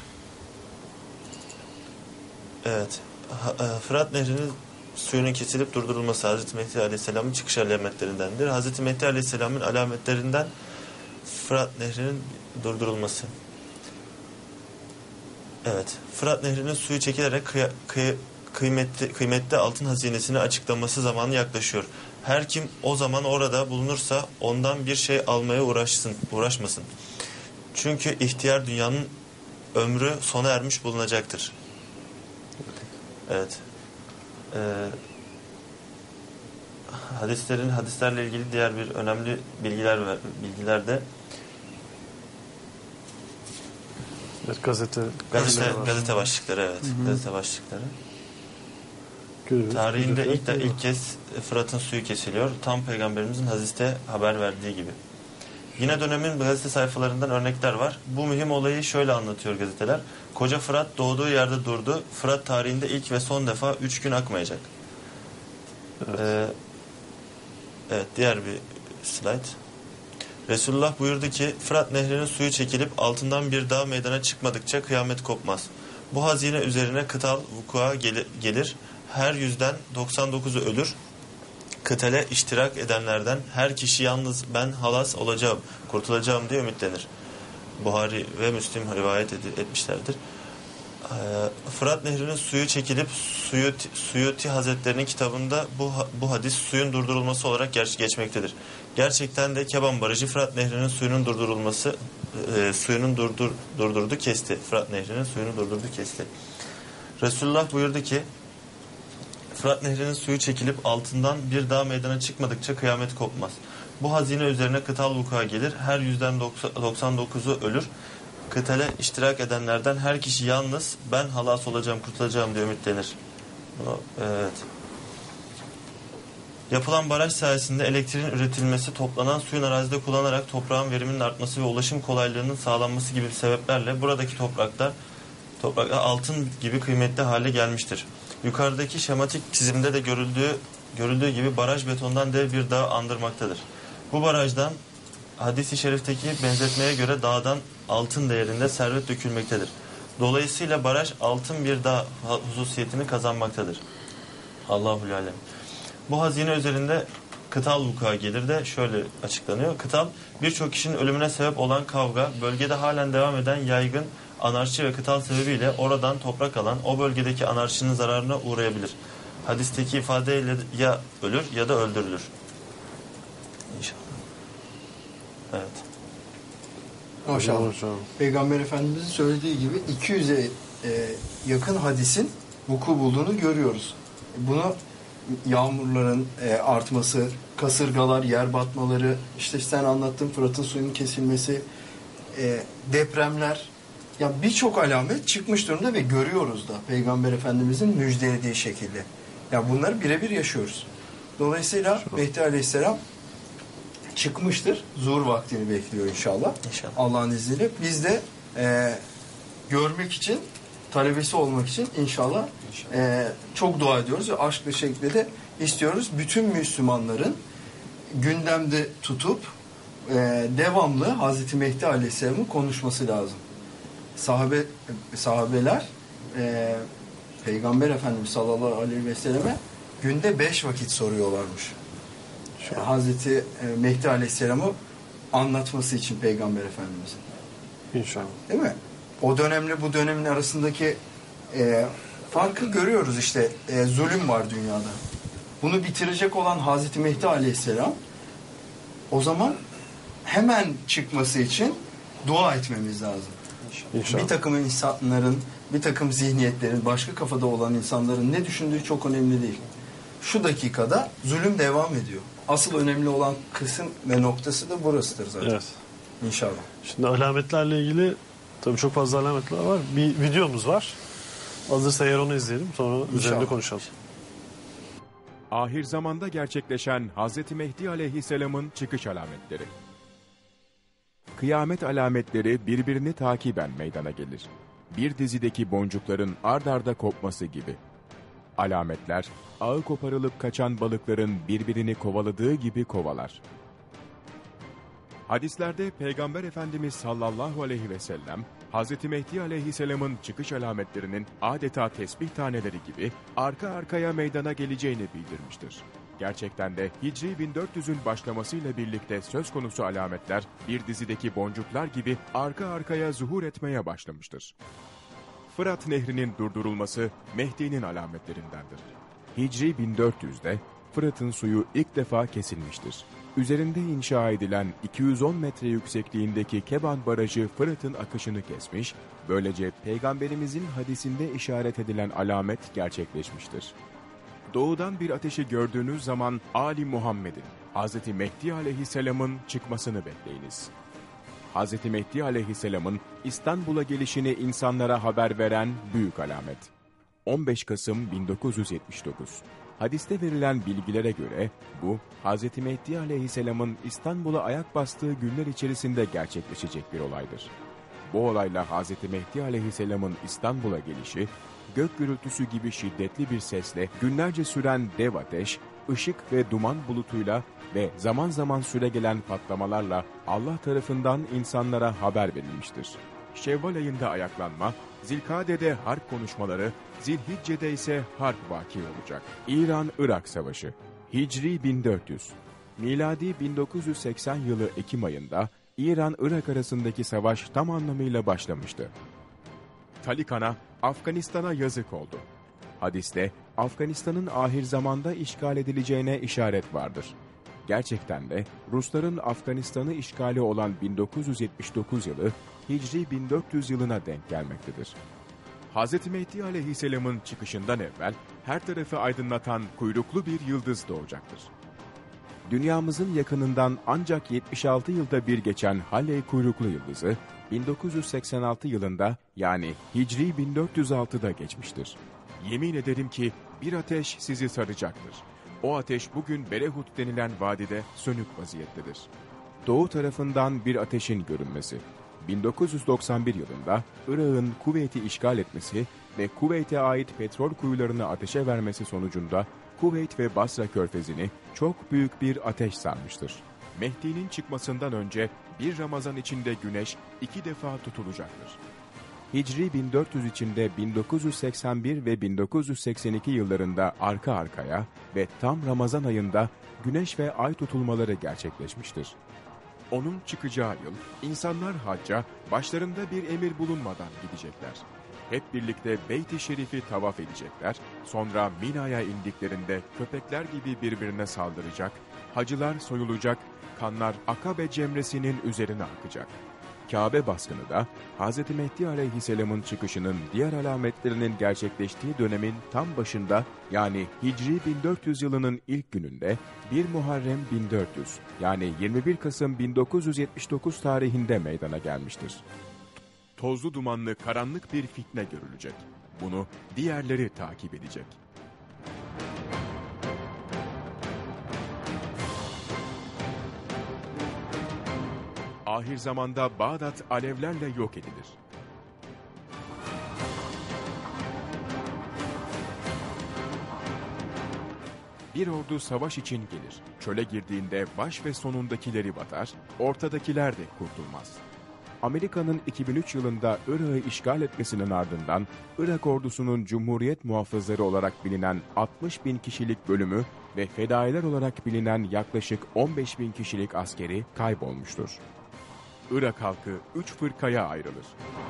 evet, Fırat Nehri'nin suyunun kesilip durdurulması Hazreti Mehdi Aleyhisselam'ın çıkış alametlerindendir. Hazreti Mehdi Aleyhisselam'ın alametlerinden Fırat Nehri'nin durdurulması. Evet, Fırat Nehri'nin suyu çekilerek kıymetli altın hazinesini açıklaması zamanı yaklaşıyor. Her kim o zaman orada bulunursa ondan bir şey almaya uğraşmasın. Çünkü ihtiyar dünyanın ömrü sona ermiş bulunacaktır. Evet. Hadislerle ilgili diğer bir önemli bilgiler de Evet, gazete başlıkları, evet. Gazete başlıkları. Görüyoruz. Tarihinde ilk kez Fırat'ın suyu kesiliyor. Tam Peygamberimizin hadiste haber verdiği gibi. Yine dönemin gazete sayfalarından örnekler var. Bu mühim olayı şöyle anlatıyor gazeteler. Koca Fırat doğduğu yerde durdu. Fırat tarihinde ilk ve son defa 3 gün akmayacak. Evet, diğer bir slide. Resulullah buyurdu ki Fırat nehrinin suyu çekilip altından bir dağ meydana çıkmadıkça kıyamet kopmaz. Bu hazine üzerine kıtal vukua gelir. Her 100'den 99'u ölür. Kıtale iştirak edenlerden her kişi yalnız ben halas olacağım, kurtulacağım diye ümitlenir. Buhari ve Müslim rivayet etmişlerdir. Fırat nehrinin suyu çekilip Suyuti Hazretlerinin kitabında bu hadis suyun durdurulması olarak geçmektedir. Gerçekten de Keban Barajı Fırat nehrinin suyunun durdurulması durdurdu kesti. Fırat nehrinin suyunu durdurdu kesti. Resulullah buyurdu ki Fırat nehrinin suyu çekilip altından bir dağ meydana çıkmadıkça kıyamet kopmaz. Bu hazine üzerine kıtal vuku'a gelir. Her 100'den 99'u ölür. Kıtale iştirak edenlerden her kişi yalnız ben halas olacağım, kurtulacağım diye ümitlenir. Evet. Yapılan baraj sayesinde elektriğin üretilmesi, toplanan suyun arazide kullanarak toprağın veriminin artması ve ulaşım kolaylığının sağlanması gibi sebeplerle buradaki topraklar altın gibi kıymetli hale gelmiştir. Yukarıdaki şematik çizimde de görüldüğü gibi baraj betondan dev bir dağ andırmaktadır. Bu barajdan hadis-i şerifteki benzetmeye göre dağdan altın değerinde servet dökülmektedir. Dolayısıyla baraj altın bir dağ hususiyetini kazanmaktadır. Allahu alem. Bu hazine üzerinde kıtal vuku'a gelir de şöyle açıklanıyor. Kıtal birçok kişinin ölümüne sebep olan kavga, bölgede halen devam eden yaygın anarşi ve kıtal sebebiyle oradan toprak alan o bölgedeki anarşinin zararına uğrayabilir. Hadisteki ifadeyle ya ölür ya da öldürülür. İnşallah. Evet. Maşallah. Peygamber Efendimiz'in söylediği gibi 200'e yakın hadisin vuku bulduğunu görüyoruz. Bunu yağmurların artması, kasırgalar, yer batmaları, işte sen anlattığın Fırat'ın suyunun kesilmesi, depremler, ya birçok alamet çıkmış durumda ve görüyoruz da Peygamber Efendimiz'in müjdelediği şekilde. Ya bunları birebir yaşıyoruz. Dolayısıyla Mehdi Aleyhisselam çıkmıştır. Zuhur vaktini bekliyor inşallah. Allah'ın izniyle. Biz de görmek için, talebesi olmak için inşallah çok dua ediyoruz ve aşk ve şekilde de istiyoruz. Bütün Müslümanların gündemde tutup devamlı Hazreti Mehdi Aleyhisselam'ın konuşması lazım. Sahabeler Peygamber Efendimiz sallallahu aleyhi ve selleme günde 5 vakit soruyorlarmış. Hazreti Mehdi Aleyhisselam'ı anlatması için Peygamber Efendimiz'in. İnşallah. Değil mi? O dönemle bu dönemin arasındaki farkı görüyoruz işte. Zulüm var dünyada. Bunu bitirecek olan Hazreti Mehdi Aleyhisselam o zaman hemen çıkması için dua etmemiz lazım. İnşallah. Bir takım insanların, bir takım zihniyetlerin, başka kafada olan insanların ne düşündüğü çok önemli değil. Şu dakikada zulüm devam ediyor. Asıl önemli olan kısım ve noktası da burasıdır zaten. Evet. İnşallah. Şimdi alametlerle ilgili tabii çok fazla alametler var. Bir videomuz var. Hazırsa eğer onu izleyelim, sonra üzerinde konuşalım. Ahir zamanda gerçekleşen Hz. Mehdi Aleyhisselam'ın çıkış alametleri. Kıyamet alametleri birbirini takiben meydana gelir. Bir dizideki boncukların ard arda kopması gibi. Alametler, ağı koparılıp kaçan balıkların birbirini kovaladığı gibi kovalar. Hadislerde Peygamber Efendimiz sallallahu aleyhi ve sellem, Hz. Mehdi Aleyhisselam'ın çıkış alametlerinin adeta tesbih taneleri gibi arka arkaya meydana geleceğini bildirmiştir. Gerçekten de Hicri 1400'ün başlamasıyla birlikte söz konusu alametler bir dizideki boncuklar gibi arka arkaya zuhur etmeye başlamıştır. Fırat Nehri'nin durdurulması Mehdi'nin alametlerindendir. Hicri 1400'de Fırat'ın suyu ilk defa kesilmiştir. Üzerinde inşa edilen 210 metre yüksekliğindeki Keban Barajı Fırat'ın akışını kesmiş, böylece Peygamberimizin hadisinde işaret edilen alamet gerçekleşmiştir. Doğudan bir ateşi gördüğünüz zaman Ali Muhammed'in, Hz. Mehdi Aleyhisselam'ın çıkmasını bekleyiniz. Hz. Mehdi Aleyhisselam'ın İstanbul'a gelişini insanlara haber veren büyük alamet. 15 Kasım 1979. Hadiste verilen bilgilere göre bu, Hz. Mehdi Aleyhisselam'ın İstanbul'a ayak bastığı günler içerisinde gerçekleşecek bir olaydır. Bu olayla Hz. Mehdi Aleyhisselam'ın İstanbul'a gelişi, gök gürültüsü gibi şiddetli bir sesle günlerce süren dev ateş, ışık ve duman bulutuyla ve zaman zaman süregelen patlamalarla Allah tarafından insanlara haber verilmiştir. Şevval ayında ayaklanma, Zilkade'de harp konuşmaları, Zilhicce'de ise harp vaki olacak. İran-Irak Savaşı, Hicri 1400, miladi 1980 yılı Ekim ayında İran-Irak arasındaki savaş tam anlamıyla başlamıştı. Talikan'a, Afganistan'a yazık oldu. Hadiste Afganistan'ın ahir zamanda işgal edileceğine işaret vardır. Gerçekten de Rusların Afganistan'ı işgali olan 1979 yılı Hicri 1400 yılına denk gelmektedir. Hz. Mehdi Aleyhisselam'ın çıkışından evvel her tarafı aydınlatan kuyruklu bir yıldız doğacaktır. Dünyamızın yakınından ancak 76 yılda bir geçen Halley kuyruklu yıldızı 1986 yılında yani Hicri 1406'da geçmiştir. Yemin ederim ki bir ateş sizi saracaktır. O ateş bugün Berehut denilen vadide sönük vaziyettedir. Doğu tarafından bir ateşin görünmesi. 1991 yılında Irak'ın Kuveyt'i işgal etmesi ve Kuveyt'e ait petrol kuyularını ateşe vermesi sonucunda Kuveyt ve Basra körfezini çok büyük bir ateş sarmıştır. Mehdi'nin çıkmasından önce bir Ramazan içinde güneş 2 defa tutulacaktır. Hicri 1400 içinde 1981 ve 1982 yıllarında arka arkaya ve tam Ramazan ayında güneş ve ay tutulmaları gerçekleşmiştir. Onun çıkacağı yıl insanlar hacca başlarında bir emir bulunmadan gidecekler. Hep birlikte Beyt-i Şerif'i tavaf edecekler, sonra Mina'ya indiklerinde köpekler gibi birbirine saldıracak, hacılar soyulacak, kanlar Akabe cemresinin üzerine akacak. Kabe baskını da Hz. Mehdi Aleyhisselam'ın çıkışının diğer alametlerinin gerçekleştiği dönemin tam başında yani Hicri 1400 yılının ilk gününde 1 Muharrem 1400 yani 21 Kasım 1979 tarihinde meydana gelmiştir. Tozlu dumanlı karanlık bir fitne görülecek. Bunu diğerleri takip edecek. Ahir zamanda Bağdat alevlerle yok edilir. Bir ordu savaş için gelir. Çöle girdiğinde baş ve sonundakileri batar, ortadakiler de kurtulmaz. Amerika'nın 2003 yılında Irak'ı işgal etmesinin ardından Irak ordusunun Cumhuriyet Muhafızları olarak bilinen 60 bin kişilik bölümü ve fedailer olarak bilinen yaklaşık 15 bin kişilik askeri kaybolmuştur. Irak halkı 3 fırkaya ayrılır.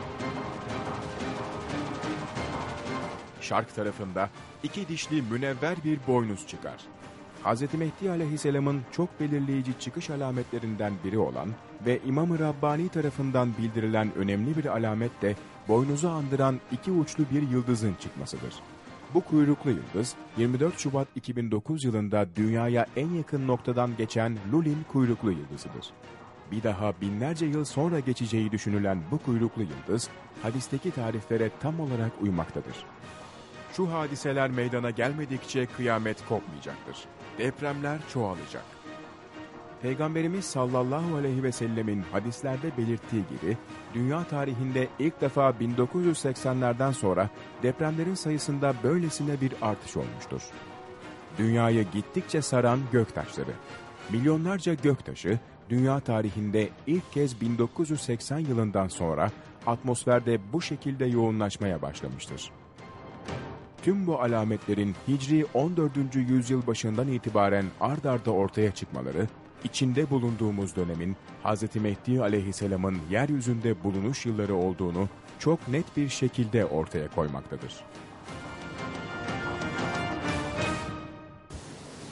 Şark tarafında 2 dişli münevver bir boynuz çıkar. Hz. Mehdi Aleyhisselam'ın çok belirleyici çıkış alametlerinden biri olan ve İmam-ı Rabbani tarafından bildirilen önemli bir alamet de boynuzu andıran 2 uçlu bir yıldızın çıkmasıdır. Bu kuyruklu yıldız 24 Şubat 2009 yılında dünyaya en yakın noktadan geçen Lulin kuyruklu yıldızıdır. Bir daha binlerce yıl sonra geçeceği düşünülen bu kuyruklu yıldız, hadisteki tariflere tam olarak uymaktadır. Şu hadiseler meydana gelmedikçe kıyamet kopmayacaktır. Depremler çoğalacak. Peygamberimiz sallallahu aleyhi ve sellemin hadislerde belirttiği gibi, dünya tarihinde ilk defa 1980'lerden sonra depremlerin sayısında böylesine bir artış olmuştur. Dünyayı gittikçe saran göktaşları. Milyonlarca göktaşı, dünya tarihinde ilk kez 1980 yılından sonra atmosferde bu şekilde yoğunlaşmaya başlamıştır. Tüm bu alametlerin Hicri 14. yüzyıl başından itibaren ard arda ortaya çıkmaları, içinde bulunduğumuz dönemin Hz. Mehdi Aleyhisselam'ın yeryüzünde bulunuş yılları olduğunu çok net bir şekilde ortaya koymaktadır.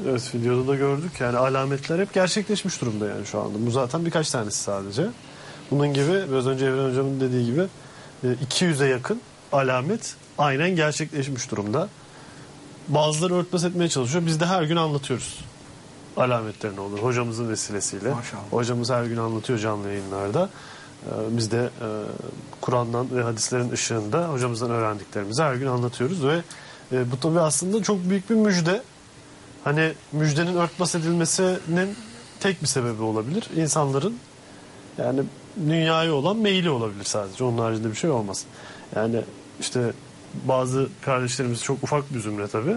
Evet, videoda da gördük. Yani alametler hep gerçekleşmiş durumda yani şu anda. Bu zaten birkaç tanesi sadece. Bunun gibi biraz önce Evren Hocam'ın dediği gibi 200'e yakın alamet aynen gerçekleşmiş durumda. Bazıları örtbas etmeye çalışıyor. Biz de her gün anlatıyoruz alametlerini olur. Hocamızın vesilesiyle. Maşallah. Hocamız her gün anlatıyor canlı yayınlarda. Biz de Kur'an'dan ve hadislerin ışığında hocamızdan öğrendiklerimizi her gün anlatıyoruz ve bu tabii aslında çok büyük bir müjde. Hani müjdenin örtbas edilmesinin tek bir sebebi olabilir. İnsanların yani dünyaya olan meyli olabilir sadece. Onun haricinde bir şey olmaz. Yani işte bazı kardeşlerimiz çok ufak bir zümre tabii.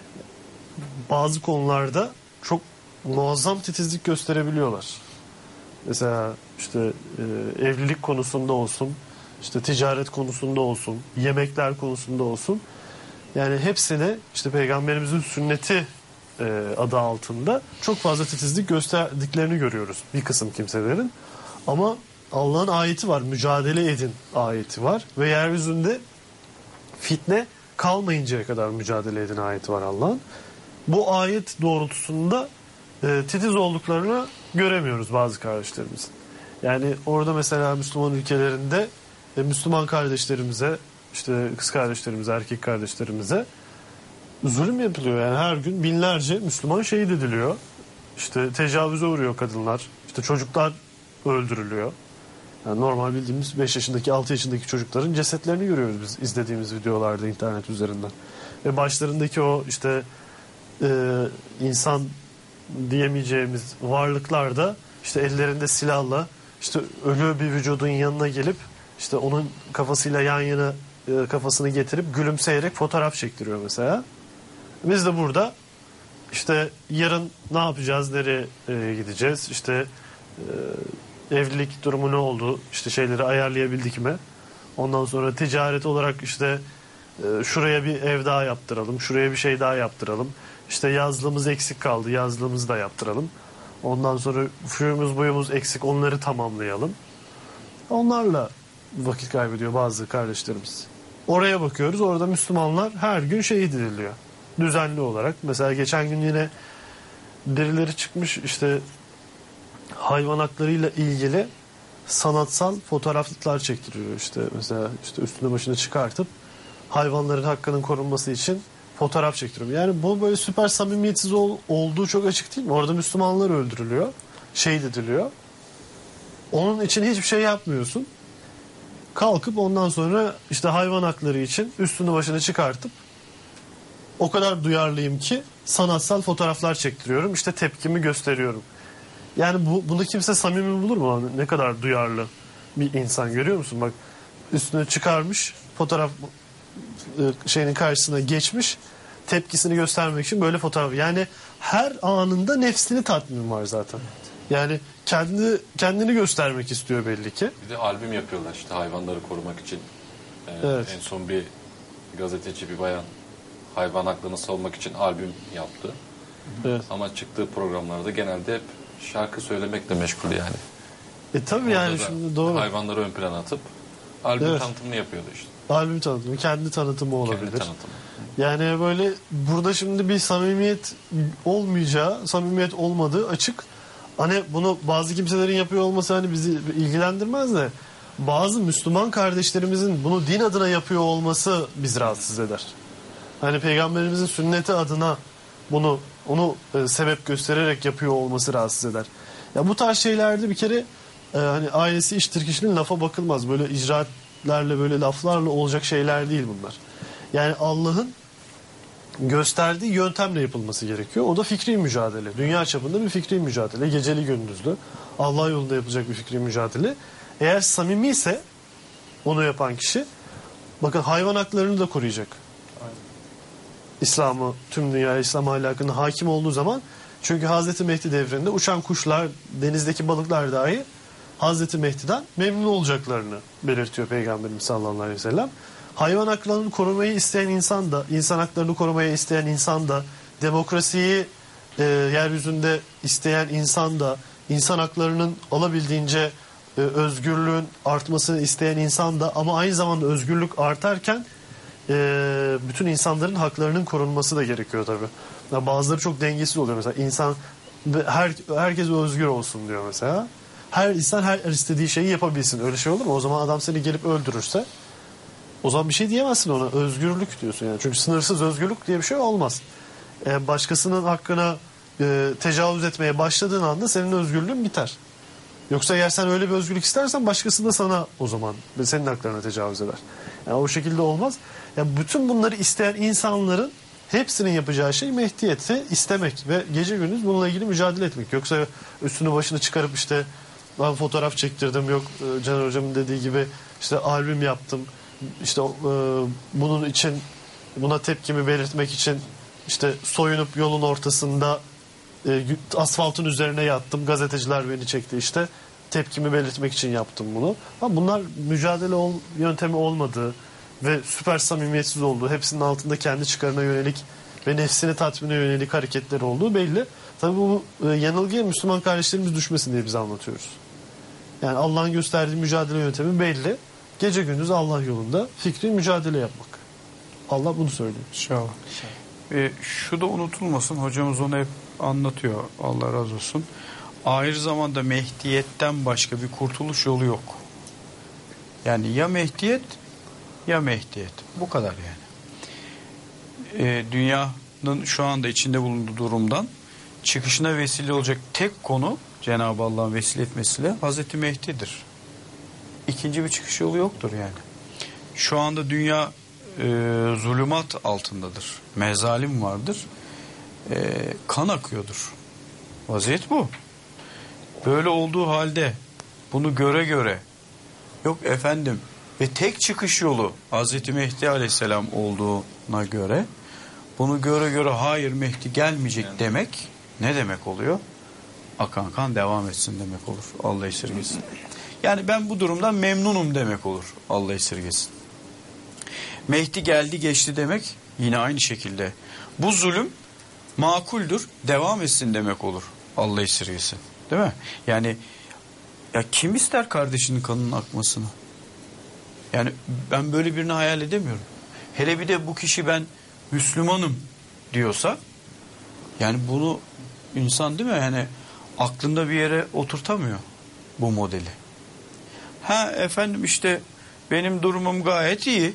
Bazı konularda çok muazzam titizlik gösterebiliyorlar. Mesela işte evlilik konusunda olsun, işte ticaret konusunda olsun, yemekler konusunda olsun. Yani hepsine işte Peygamberimizin sünneti adı altında çok fazla titizlik gösterdiklerini görüyoruz bir kısım kimselerin. Ama Allah'ın ayeti var, mücadele edin ayeti var ve yeryüzünde fitne kalmayıncaya kadar mücadele edin ayeti var Allah'ın. Bu ayet doğrultusunda titiz olduklarını göremiyoruz bazı kardeşlerimizin. Yani orada mesela Müslüman ülkelerinde Müslüman kardeşlerimize, işte kız kardeşlerimize, erkek kardeşlerimize zulüm yapılıyor. Yani her gün binlerce Müslüman şehit ediliyor. İşte tecavüze uğruyor kadınlar. İşte çocuklar öldürülüyor. Yani normal bildiğimiz 5 yaşındaki 6 yaşındaki çocukların cesetlerini görüyoruz biz izlediğimiz videolarda internet üzerinden. Ve başlarındaki o işte insan diyemeyeceğimiz varlıklar da işte ellerinde silahla işte ölü bir vücudun yanına gelip işte onun kafasıyla yan yana kafasını getirip gülümseyerek fotoğraf çektiriyor mesela. Biz de burada işte yarın ne yapacağız, nereye gideceğiz, işte evlilik durumu ne oldu, işte şeyleri ayarlayabildik mi? Ondan sonra ticaret olarak işte şuraya bir ev daha yaptıralım, şuraya bir şey daha yaptıralım. İşte yazlığımız eksik kaldı, yazlığımızı da yaptıralım. Ondan sonra şuyumuz buyumuz eksik, onları tamamlayalım. Onlarla vakit kaybediyor bazı kardeşlerimiz. Oraya bakıyoruz, orada Müslümanlar her gün şehit ediliyor. Düzenli olarak. Mesela geçen gün yine birileri çıkmış işte hayvan haklarıyla ilgili sanatsal fotoğraflar çektiriyor işte. Mesela işte üstüne başını çıkartıp hayvanların hakkının korunması için fotoğraf çektiriyor. Yani bu böyle süper samimiyetsiz olduğu çok açık değil mi? Orada Müslümanlar öldürülüyor, şehit ediliyor. Onun için hiçbir şey yapmıyorsun. Kalkıp ondan sonra işte hayvan hakları için üstünü başını çıkartıp o kadar duyarlıyım ki sanatsal fotoğraflar çektiriyorum. İşte tepkimi gösteriyorum. Yani bunu kimse samimi bulur mu? Ne kadar duyarlı bir insan, görüyor musun? Bak üstünü çıkarmış, fotoğraf şeyinin karşısına geçmiş, tepkisini göstermek için böyle fotoğraf. Yani her anında nefsini tatmin var zaten. Yani kendini göstermek istiyor belli ki. Bir de albüm yapıyorlar işte hayvanları korumak için. Evet. En son bir gazeteci, bir bayan hayvan haklarını savunmak için albüm yaptı. Evet. Ama çıktığı programlarda genelde hep şarkı söylemekle meşgul yani. Tabii yani Orada da şimdi doğru. hayvanları ön plana atıp albüm Evet. tanıtımını yapıyordu işte. Albüm tanıtımı, kendi tanıtımı olabilir. Kendi tanıtımı. Yani böyle burada şimdi bir samimiyet olmayacağı, samimiyet olmadığı açık. Hani bunu bazı kimselerin yapıyor olması hani bizi ilgilendirmez de bazı Müslüman kardeşlerimizin bunu din adına yapıyor olması bizi rahatsız eder. Hani Peygamberimizin sünneti adına onu sebep göstererek yapıyor olması rahatsız eder. Ya bu tarz şeylerde bir kere hani ailesi iştir kişinin lafa bakılmaz. Böyle icraatlerle böyle laflarla olacak şeyler değil bunlar. Yani Allah'ın gösterdiği yöntemle yapılması gerekiyor. O da fikri mücadele. Dünya çapında bir fikri mücadele. Geceli gündüzlü. Allah yolunda yapılacak bir fikri mücadele. Eğer samimi ise onu yapan kişi bakın hayvan haklarını da koruyacak. İslam'ı, tüm dünya İslam ahlakına hakim olduğu zaman, çünkü Hazreti Mehdi devrinde uçan kuşlar, denizdeki balıklar dahi Hazreti Mehdi'den memnun olacaklarını belirtiyor Peygamberimiz sallallahu aleyhi ve sellem. Hayvan haklarını korumayı isteyen insan da, insan haklarını korumaya isteyen insan da, demokrasiyi yeryüzünde isteyen insan da, insan haklarının alabildiğince özgürlüğün artmasını isteyen insan da, ama aynı zamanda özgürlük artarken bütün insanların haklarının korunması da gerekiyor tabii. Ya bazıları çok dengesiz oluyor mesela. İnsan herkes özgür olsun diyor mesela. Her insan her istediği şeyi yapabilsin. Öyle şey olur mu? O zaman adam seni gelip öldürürse o zaman bir şey diyemezsin ona. Özgürlük diyorsun yani. Çünkü sınırsız özgürlük diye bir şey olmaz. Başkasının hakkına tecavüz etmeye başladığın anda senin özgürlüğün biter. Yoksa eğer sen öyle bir özgürlük istersen başkası da sana o zaman senin haklarına tecavüz eder. Yani o şekilde olmaz. Yani bütün bunları isteyen insanların hepsinin yapacağı şey Mehdiyeti istemek ve gece gündüz bununla ilgili mücadele etmek. Yoksa üstünü başını çıkarıp işte ben fotoğraf çektirdim, yok Caner Hocam'ın dediği gibi işte albüm yaptım, işte bunun için, buna tepkimi belirtmek için işte soyunup yolun ortasında asfaltın üzerine yattım, gazeteciler beni çekti, işte tepkimi belirtmek için yaptım bunu. Ama bunlar mücadele yöntemi olmadığı ve süper samimiyetsiz olduğu, hepsinin altında kendi çıkarına yönelik ve nefsini tatmine yönelik hareketleri olduğu belli. Tabii bu yanılgıya Müslüman kardeşlerimiz düşmesin diye biz anlatıyoruz. Yani Allah'ın gösterdiği mücadele yöntemi belli. Gece gündüz Allah yolunda fikri mücadele yapmak. Allah bunu söylüyor. İnşallah. Şu da unutulmasın, hocamız onu hep anlatıyor, Allah razı olsun. Ahir zamanda Mehdiyetten başka bir kurtuluş yolu yok. Yani ya Mehdiyet ya Mehdiyet. Bu kadar yani. Dünyanın şu anda içinde bulunduğu durumdan çıkışına vesile olacak tek konu, Cenab-ı Allah'ın vesile etmesiyle, Hazreti Mehdi'dir. İkinci bir çıkış yolu yoktur yani. Şu anda dünya zulümat altındadır. Mezalim vardır. Kan akıyordur. Vaziyet bu. Böyle olduğu halde bunu göre göre, yok efendim ve tek çıkış yolu Hazreti Mehdi Aleyhisselam olduğuna göre, bunu göre hayır Mehdi gelmeyecek demek ne demek oluyor? Akan kan devam etsin demek olur. Allah esirgesin. Yani ben bu durumdan memnunum demek olur. Allah esirgesin. Mehdi geldi geçti demek yine aynı şekilde. Bu zulüm makuldür, devam etsin demek olur. Allah esirgesin. Değil mi? Yani ya kim ister kardeşinin kanının akmasını? Yani ben böyle birini hayal edemiyorum. Hele bir de bu kişi ben Müslümanım diyorsa, yani bunu insan değil mi? Yani aklında bir yere oturtamıyor bu modeli. Ha efendim işte benim durumum gayet iyi.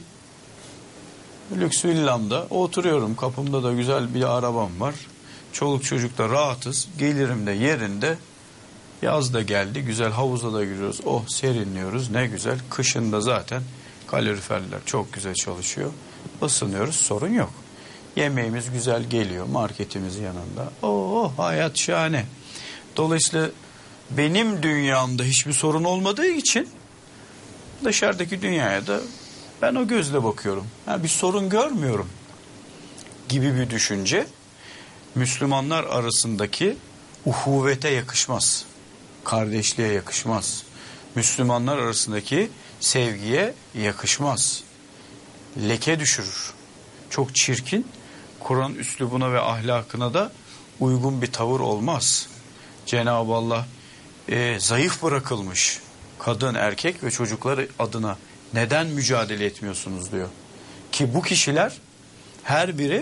Lüks villamda oturuyorum. Kapımda da güzel bir arabam var. Çoluk çocukta rahatız. Gelirim de yerinde. Yaz da geldi. Güzel havuza da giriyoruz. Oh serinliyoruz. Ne güzel. Kışında zaten kaloriferler çok güzel çalışıyor. Isınıyoruz. Sorun yok. Yemeğimiz güzel geliyor. Marketimiz yanında. Oh hayat şahane. Dolayısıyla benim dünyamda hiçbir sorun olmadığı için dışarıdaki dünyaya da ben o gözle bakıyorum. Yani bir sorun görmüyorum gibi bir düşünce Müslümanlar arasındaki uhuvvete yakışmaz. Kardeşliğe yakışmaz. Müslümanlar arasındaki sevgiye yakışmaz. Leke düşürür. Çok çirkin, Kur'an üslubuna ve ahlakına da uygun bir tavır olmaz. Cenab-ı Allah zayıf bırakılmış kadın, erkek ve çocukları adına neden mücadele etmiyorsunuz diyor. Ki bu kişiler her biri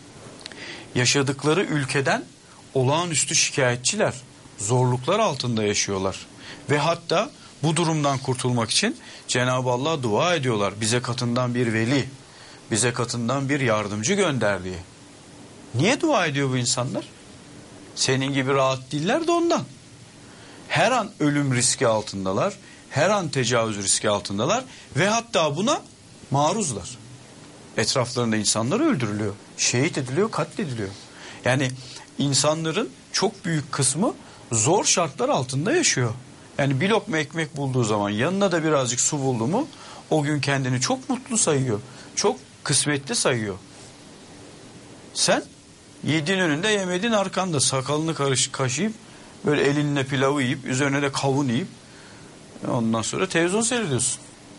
yaşadıkları ülkeden olağanüstü şikayetçiler, zorluklar altında yaşıyorlar. Ve hatta bu durumdan kurtulmak için Cenab-ı Allah'a dua ediyorlar. Bize katından bir veli, bize katından bir yardımcı gönder diye. Niye dua ediyor bu insanlar? Senin gibi rahat değiller de ondan. Her an ölüm riski altındalar, her an tecavüz riski altındalar ve hatta buna maruzlar. Etraflarında insanlar öldürülüyor, şehit ediliyor, katlediliyor. Yani insanların çok büyük kısmı zor şartlar altında yaşıyor. Yani bir lokma ekmek bulduğu zaman, yanına da birazcık su buldu mu o gün kendini çok mutlu sayıyor. Çok kısmetli sayıyor. Sen yediğin önünde, yemediğin arkanda, sakalını kaşıyıp böyle elinle pilavı yiyip üzerine de kavun yiyip ondan sonra televizyon seyrediyorsun.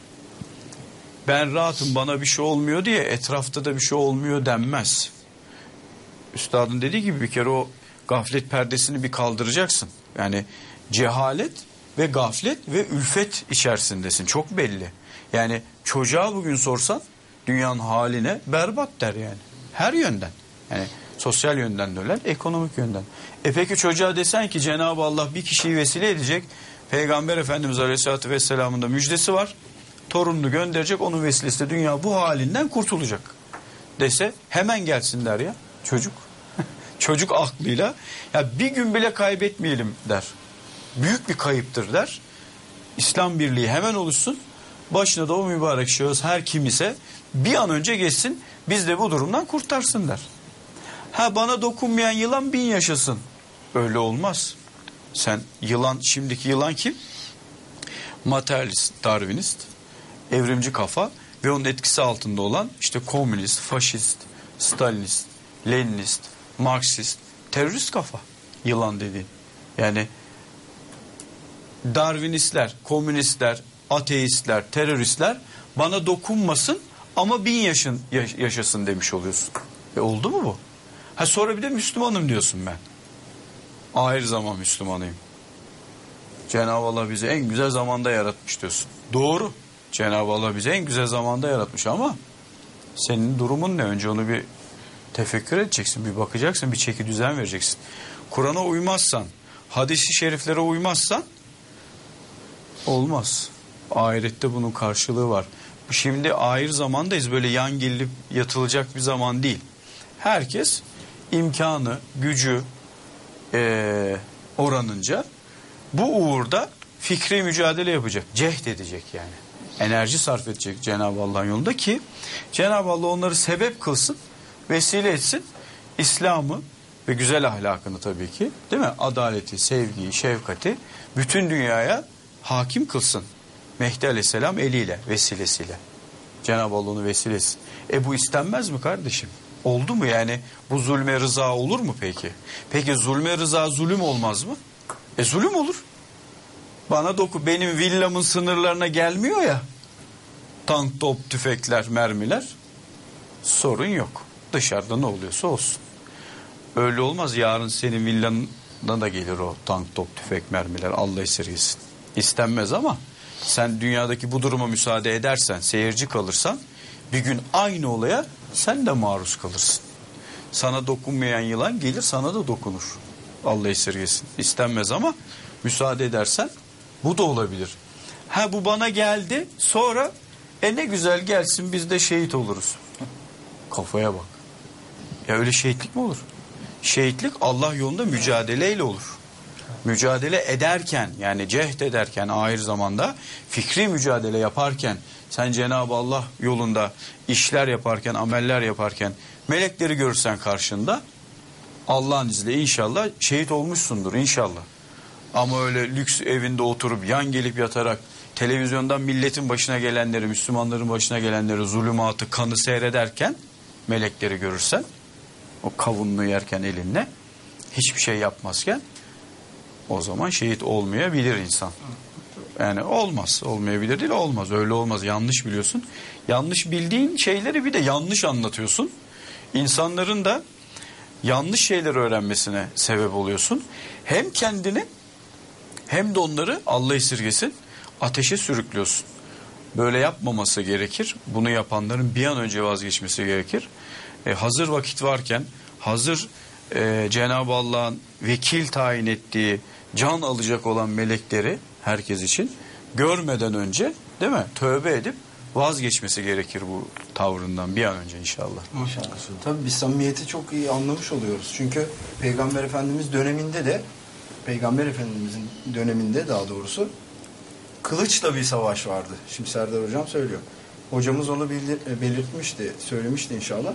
Ben rahatım, bana bir şey olmuyor diye etrafta da bir şey olmuyor denmez. Üstadın dediği gibi bir kere o gaflet perdesini bir kaldıracaksın. Yani cehalet ve gaflet ve ülfet içerisindesin. Çok belli. Yani çocuğa bugün sorsan dünyanın haline berbat der yani. Her yönden. Yani Sosyal yönden de öyle, ekonomik yönden. Peki çocuğa desen ki Cenab-ı Allah bir kişiyi vesile edecek. Peygamber Efendimiz Aleyhisselatü Vesselam'ın da müjdesi var. Torununu gönderecek, onun vesilesiyle dünya bu halinden kurtulacak dese hemen gelsin der ya çocuk. Çocuk aklıyla ya bir gün bile kaybetmeyelim der. Büyük bir kayıptır der. İslam birliği hemen oluşsun. Başına da o mübarek şahıs her kim ise bir an önce geçsin. Biz de bu durumdan kurtarsın der. Ha bana dokunmayan yılan 1000 yaşasın. Öyle olmaz. Sen yılan, şimdiki yılan kim? Materyalist, Darwinist, evrimci kafa ve onun etkisi altında olan işte komünist, faşist, Stalinist, Leninist, Marksist, terörist kafa yılan dediğin. Yani Darwinistler, komünistler, ateistler, teröristler bana dokunmasın ama 1000 yaşasın demiş oluyorsun. Oldu mu bu? Ha sonra bir de Müslümanım diyorsun ben. Ahir zaman Müslümanıyım. Cenab-ı Allah bizi en güzel zamanda yaratmış diyorsun. Doğru. Cenab-ı Allah bizi en güzel zamanda yaratmış ama senin durumun ne? Önce onu bir tefekkür edeceksin, bir bakacaksın, bir çeki düzen vereceksin. Kur'an'a uymazsan, hadis-i şeriflere uymazsan olmaz. Ahirette bunun karşılığı var. Şimdi ahir zamandayız. Böyle yan gelip yatılacak bir zaman değil. Herkes imkanı, gücü oranınca bu uğurda fikri mücadele yapacak. Cehd edecek yani. Enerji sarf edecek Cenab-ı Allah'ın yolunda ki Cenab-ı Allah onları sebep kılsın, vesile etsin. İslam'ı ve güzel ahlakını tabii ki, değil mi? Adaleti, sevgiyi, şefkati bütün dünyaya hakim kılsın. Mehdi Aleyhisselam eliyle, vesilesiyle. Cenab-ı Allah onu vesile etsin. Bu istenmez mi kardeşim? Oldu mu yani? Bu zulme rıza olur mu peki? Peki zulme rıza zulüm olmaz mı? Zulüm olur. Bana benim villamın sınırlarına gelmiyor ya. Tank, top, tüfekler, mermiler. Sorun yok. Dışarıda ne oluyorsa olsun. Öyle olmaz. Yarın senin villanına da gelir o tank, top, tüfek, mermiler. Allah esirgesin. İstenmez ama sen dünyadaki bu duruma müsaade edersen, seyirci kalırsan bir gün aynı olaya sen de maruz kalırsın. Sana dokunmayan yılan gelir sana da dokunur. Allah esirgesin. İstenmez ama müsaade edersen bu da olabilir. Ha bu bana geldi sonra ne güzel gelsin biz de şehit oluruz. Kafaya bak. Ya öyle şehitlik mi olur? Şehitlik Allah yolunda mücadeleyle olur. Mücadele ederken yani cehd ederken ahir zamanda fikri mücadele yaparken sen Cenab-ı Allah yolunda işler yaparken ameller yaparken melekleri görürsen karşında Allah'ın izniyle inşallah şehit olmuşsundur inşallah. Ama öyle lüks evinde oturup yan gelip yatarak televizyondan milletin başına gelenleri, Müslümanların başına gelenleri, zulümatı, kanı seyrederken melekleri görürsen o kavununu yerken elinle hiçbir şey yapmazken o zaman şehit olmayabilir insan. Yani olmaz. Olmayabilir değil, olmaz. Öyle olmaz. Yanlış biliyorsun. Yanlış bildiğin şeyleri bir de yanlış anlatıyorsun. İnsanların da yanlış şeyleri öğrenmesine sebep oluyorsun. Hem kendini hem de onları Allah esirgesin ateşe sürüklüyorsun. Böyle yapmaması gerekir. Bunu yapanların bir an önce vazgeçmesi gerekir. Hazır vakit varken, hazır Cenab-ı Allah'ın vekil tayin ettiği can alacak olan melekleri herkes için görmeden önce değil mi? Tövbe edip vazgeçmesi gerekir bu tavrından bir an önce inşallah. Maşallah. Tabii biz samimiyeti çok iyi anlamış oluyoruz. Çünkü Peygamber Efendimiz döneminde de Peygamber Efendimizin döneminde daha doğrusu kılıçla bir savaş vardı. Şimdi Serdar Hocam söylüyor. Hocamız onu belirtmişti, söylemişti inşallah.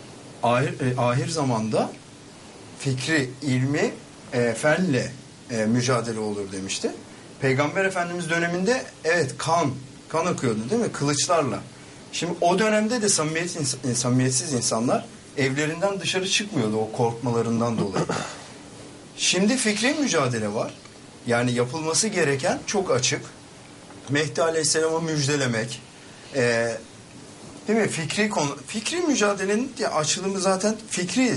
Ahir zamanda fikri, ilmi, fenle mücadele olur demişti. Peygamber Efendimiz döneminde evet kan akıyordu değil mi? Kılıçlarla. Şimdi o dönemde de samimiyetsiz insanlar evlerinden dışarı çıkmıyordu o korkmalarından dolayı. Şimdi fikri mücadele var. Yani yapılması gereken çok açık. Mehdi Aleyhisselam'ı müjdelemek. Değil mi? Fikri mücadelenin açılımı zaten fikri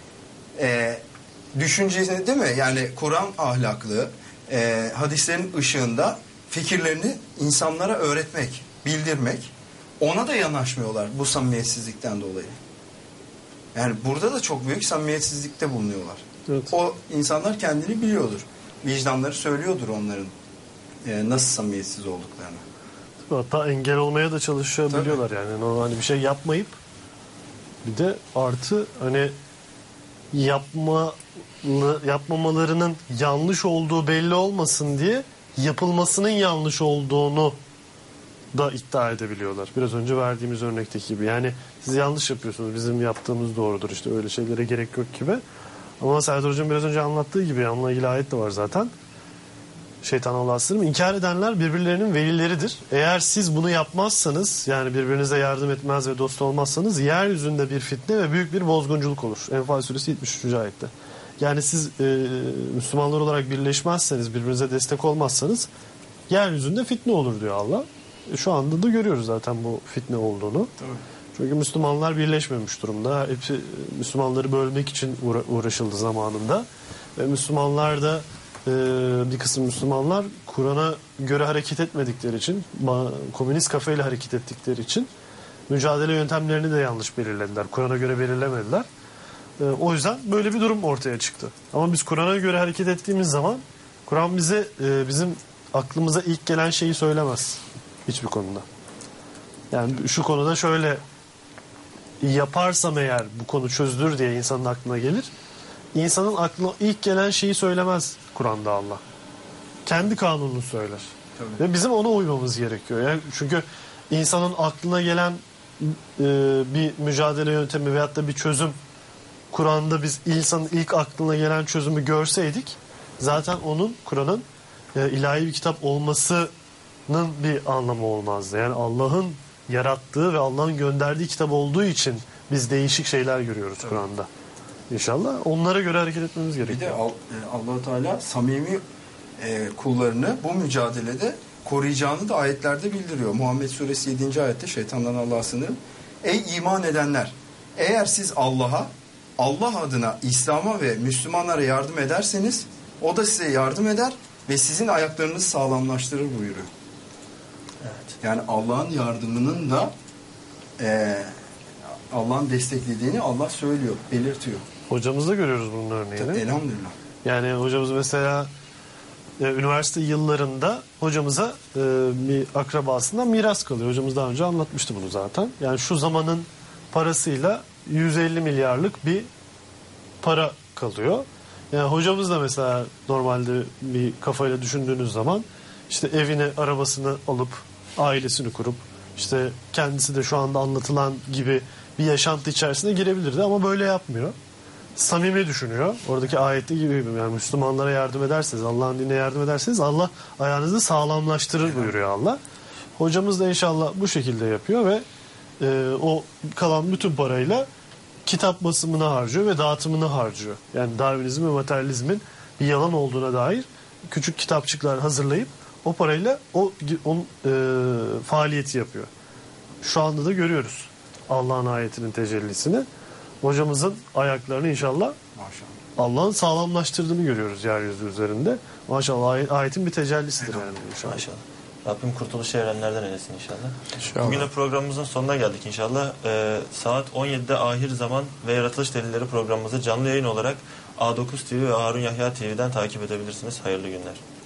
düşüncesini değil mi? Yani Kur'an ahlaklı hadislerin ışığında fikirlerini insanlara öğretmek, bildirmek. Ona da yanaşmıyorlar bu samimiyetsizlikten dolayı. Yani burada da çok büyük samimiyetsizlikte bulunuyorlar. Evet. O insanlar kendini biliyordur. Vicdanları söylüyordur onların nasıl samimiyetsiz olduklarını. Hatta engel olmaya da çalışıyor Tabii. biliyorlar yani. O hani bir şey yapmayıp bir de artı hani yapmamalarının yanlış olduğu belli olmasın diye yapılmasının yanlış olduğunu da iddia edebiliyorlar. Biraz önce verdiğimiz örnekteki gibi. Yani siz yanlış yapıyorsunuz. Bizim yaptığımız doğrudur. İşte öyle şeylere gerek yok gibi. Ama Serdar Hocam biraz önce anlattığı gibi onunla ilgili ayet de var zaten. Şeytan Allah'a sığınırım. İnkar edenler birbirlerinin velileridir. Eğer siz bunu yapmazsanız yani birbirinize yardım etmez ve dost olmazsanız yeryüzünde bir fitne ve büyük bir bozgunculuk olur. Enfal suresi 73. ayette. Yani siz Müslümanlar olarak birleşmezseniz, birbirinize destek olmazsanız yeryüzünde fitne olur diyor Allah. Şu anda da görüyoruz zaten bu fitne olduğunu. Tabii. Çünkü Müslümanlar birleşmemiş durumda. Hepsi Müslümanları bölmek için uğraşıldı zamanında. Ve Müslümanlar da bir kısım Müslümanlar Kur'an'a göre hareket etmedikleri için, komünist kafayla hareket ettikleri için mücadele yöntemlerini de yanlış belirlediler. Kur'an'a göre belirlemediler. O yüzden böyle bir durum ortaya çıktı. Ama biz Kur'an'a göre hareket ettiğimiz zaman Kur'an bize bizim aklımıza ilk gelen şeyi söylemez. Hiçbir konuda. Yani şu konuda şöyle yaparsam eğer bu konu çözülür diye insanın aklına gelir. İnsanın aklına ilk gelen şeyi söylemez Kur'an'da Allah. Kendi kanununu söyler. Tabii. Ve bizim ona uymamız gerekiyor. Yani çünkü insanın aklına gelen bir mücadele yöntemi veyahut da bir çözüm Kur'an'da biz insanın ilk aklına gelen çözümü görseydik zaten onun Kur'an'ın ilahi bir kitap olmasının bir anlamı olmazdı. Yani Allah'ın yarattığı ve Allah'ın gönderdiği kitap olduğu için biz değişik şeyler görüyoruz Kur'an'da. İnşallah onlara göre hareket etmemiz Bir gerekiyor. de Allah-u Teala samimi kullarını bu mücadelede koruyacağını da ayetlerde bildiriyor. Muhammed Suresi 7. ayette şeytandan Allah'a sığınırım. Ey iman edenler! Eğer siz Allah'a, Allah adına İslam'a ve Müslümanlara yardım ederseniz o da size yardım eder ve sizin ayaklarınızı sağlamlaştırır buyuruyor. Evet. Yani Allah'ın yardımının da Allah'ın desteklediğini Allah söylüyor, belirtiyor. Hocamızda görüyoruz bunun örneğini. Elhamdülillah. Yani hocamız mesela üniversite yıllarında hocamıza bir akrabasından miras kalıyor. Hocamız daha önce anlatmıştı bunu zaten. Yani şu zamanın parasıyla 150 milyarlık bir para kalıyor. Yani hocamız da mesela normalde bir kafayla düşündüğünüz zaman işte evini, arabasını alıp ailesini kurup işte kendisi de şu anda anlatılan gibi bir yaşantı içerisine girebilirdi ama böyle yapmıyor. Samimi düşünüyor. Oradaki ayette gibi yani Müslümanlara yardım ederseniz, Allah'ın dinine yardım ederseniz Allah ayağınızı sağlamlaştırır buyuruyor Allah. Hocamız da inşallah bu şekilde yapıyor ve o kalan bütün parayla kitap basımına harcıyor ve dağıtımını harcıyor. Yani Darwinizm ve materyalizmin bir yalan olduğuna dair küçük kitapçıklar hazırlayıp o parayla o faaliyeti yapıyor. Şu anda da görüyoruz Allah'ın ayetinin tecellisini. Hocamızın ayaklarını inşallah Maşallah. Allah'ın sağlamlaştırdığını görüyoruz yeryüzü üzerinde. Maşallah ayetin bir tecellisidir yani inşallah. Maşallah. Rabbim kurtuluşu erenlerden eylesin inşallah. İnşallah. Bugün de programımızın sonuna geldik inşallah. Saat 17'de Ahir Zaman ve Yaratılış Delilleri programımızı canlı yayın olarak A9 TV ve Harun Yahya TV'den takip edebilirsiniz. Hayırlı günler.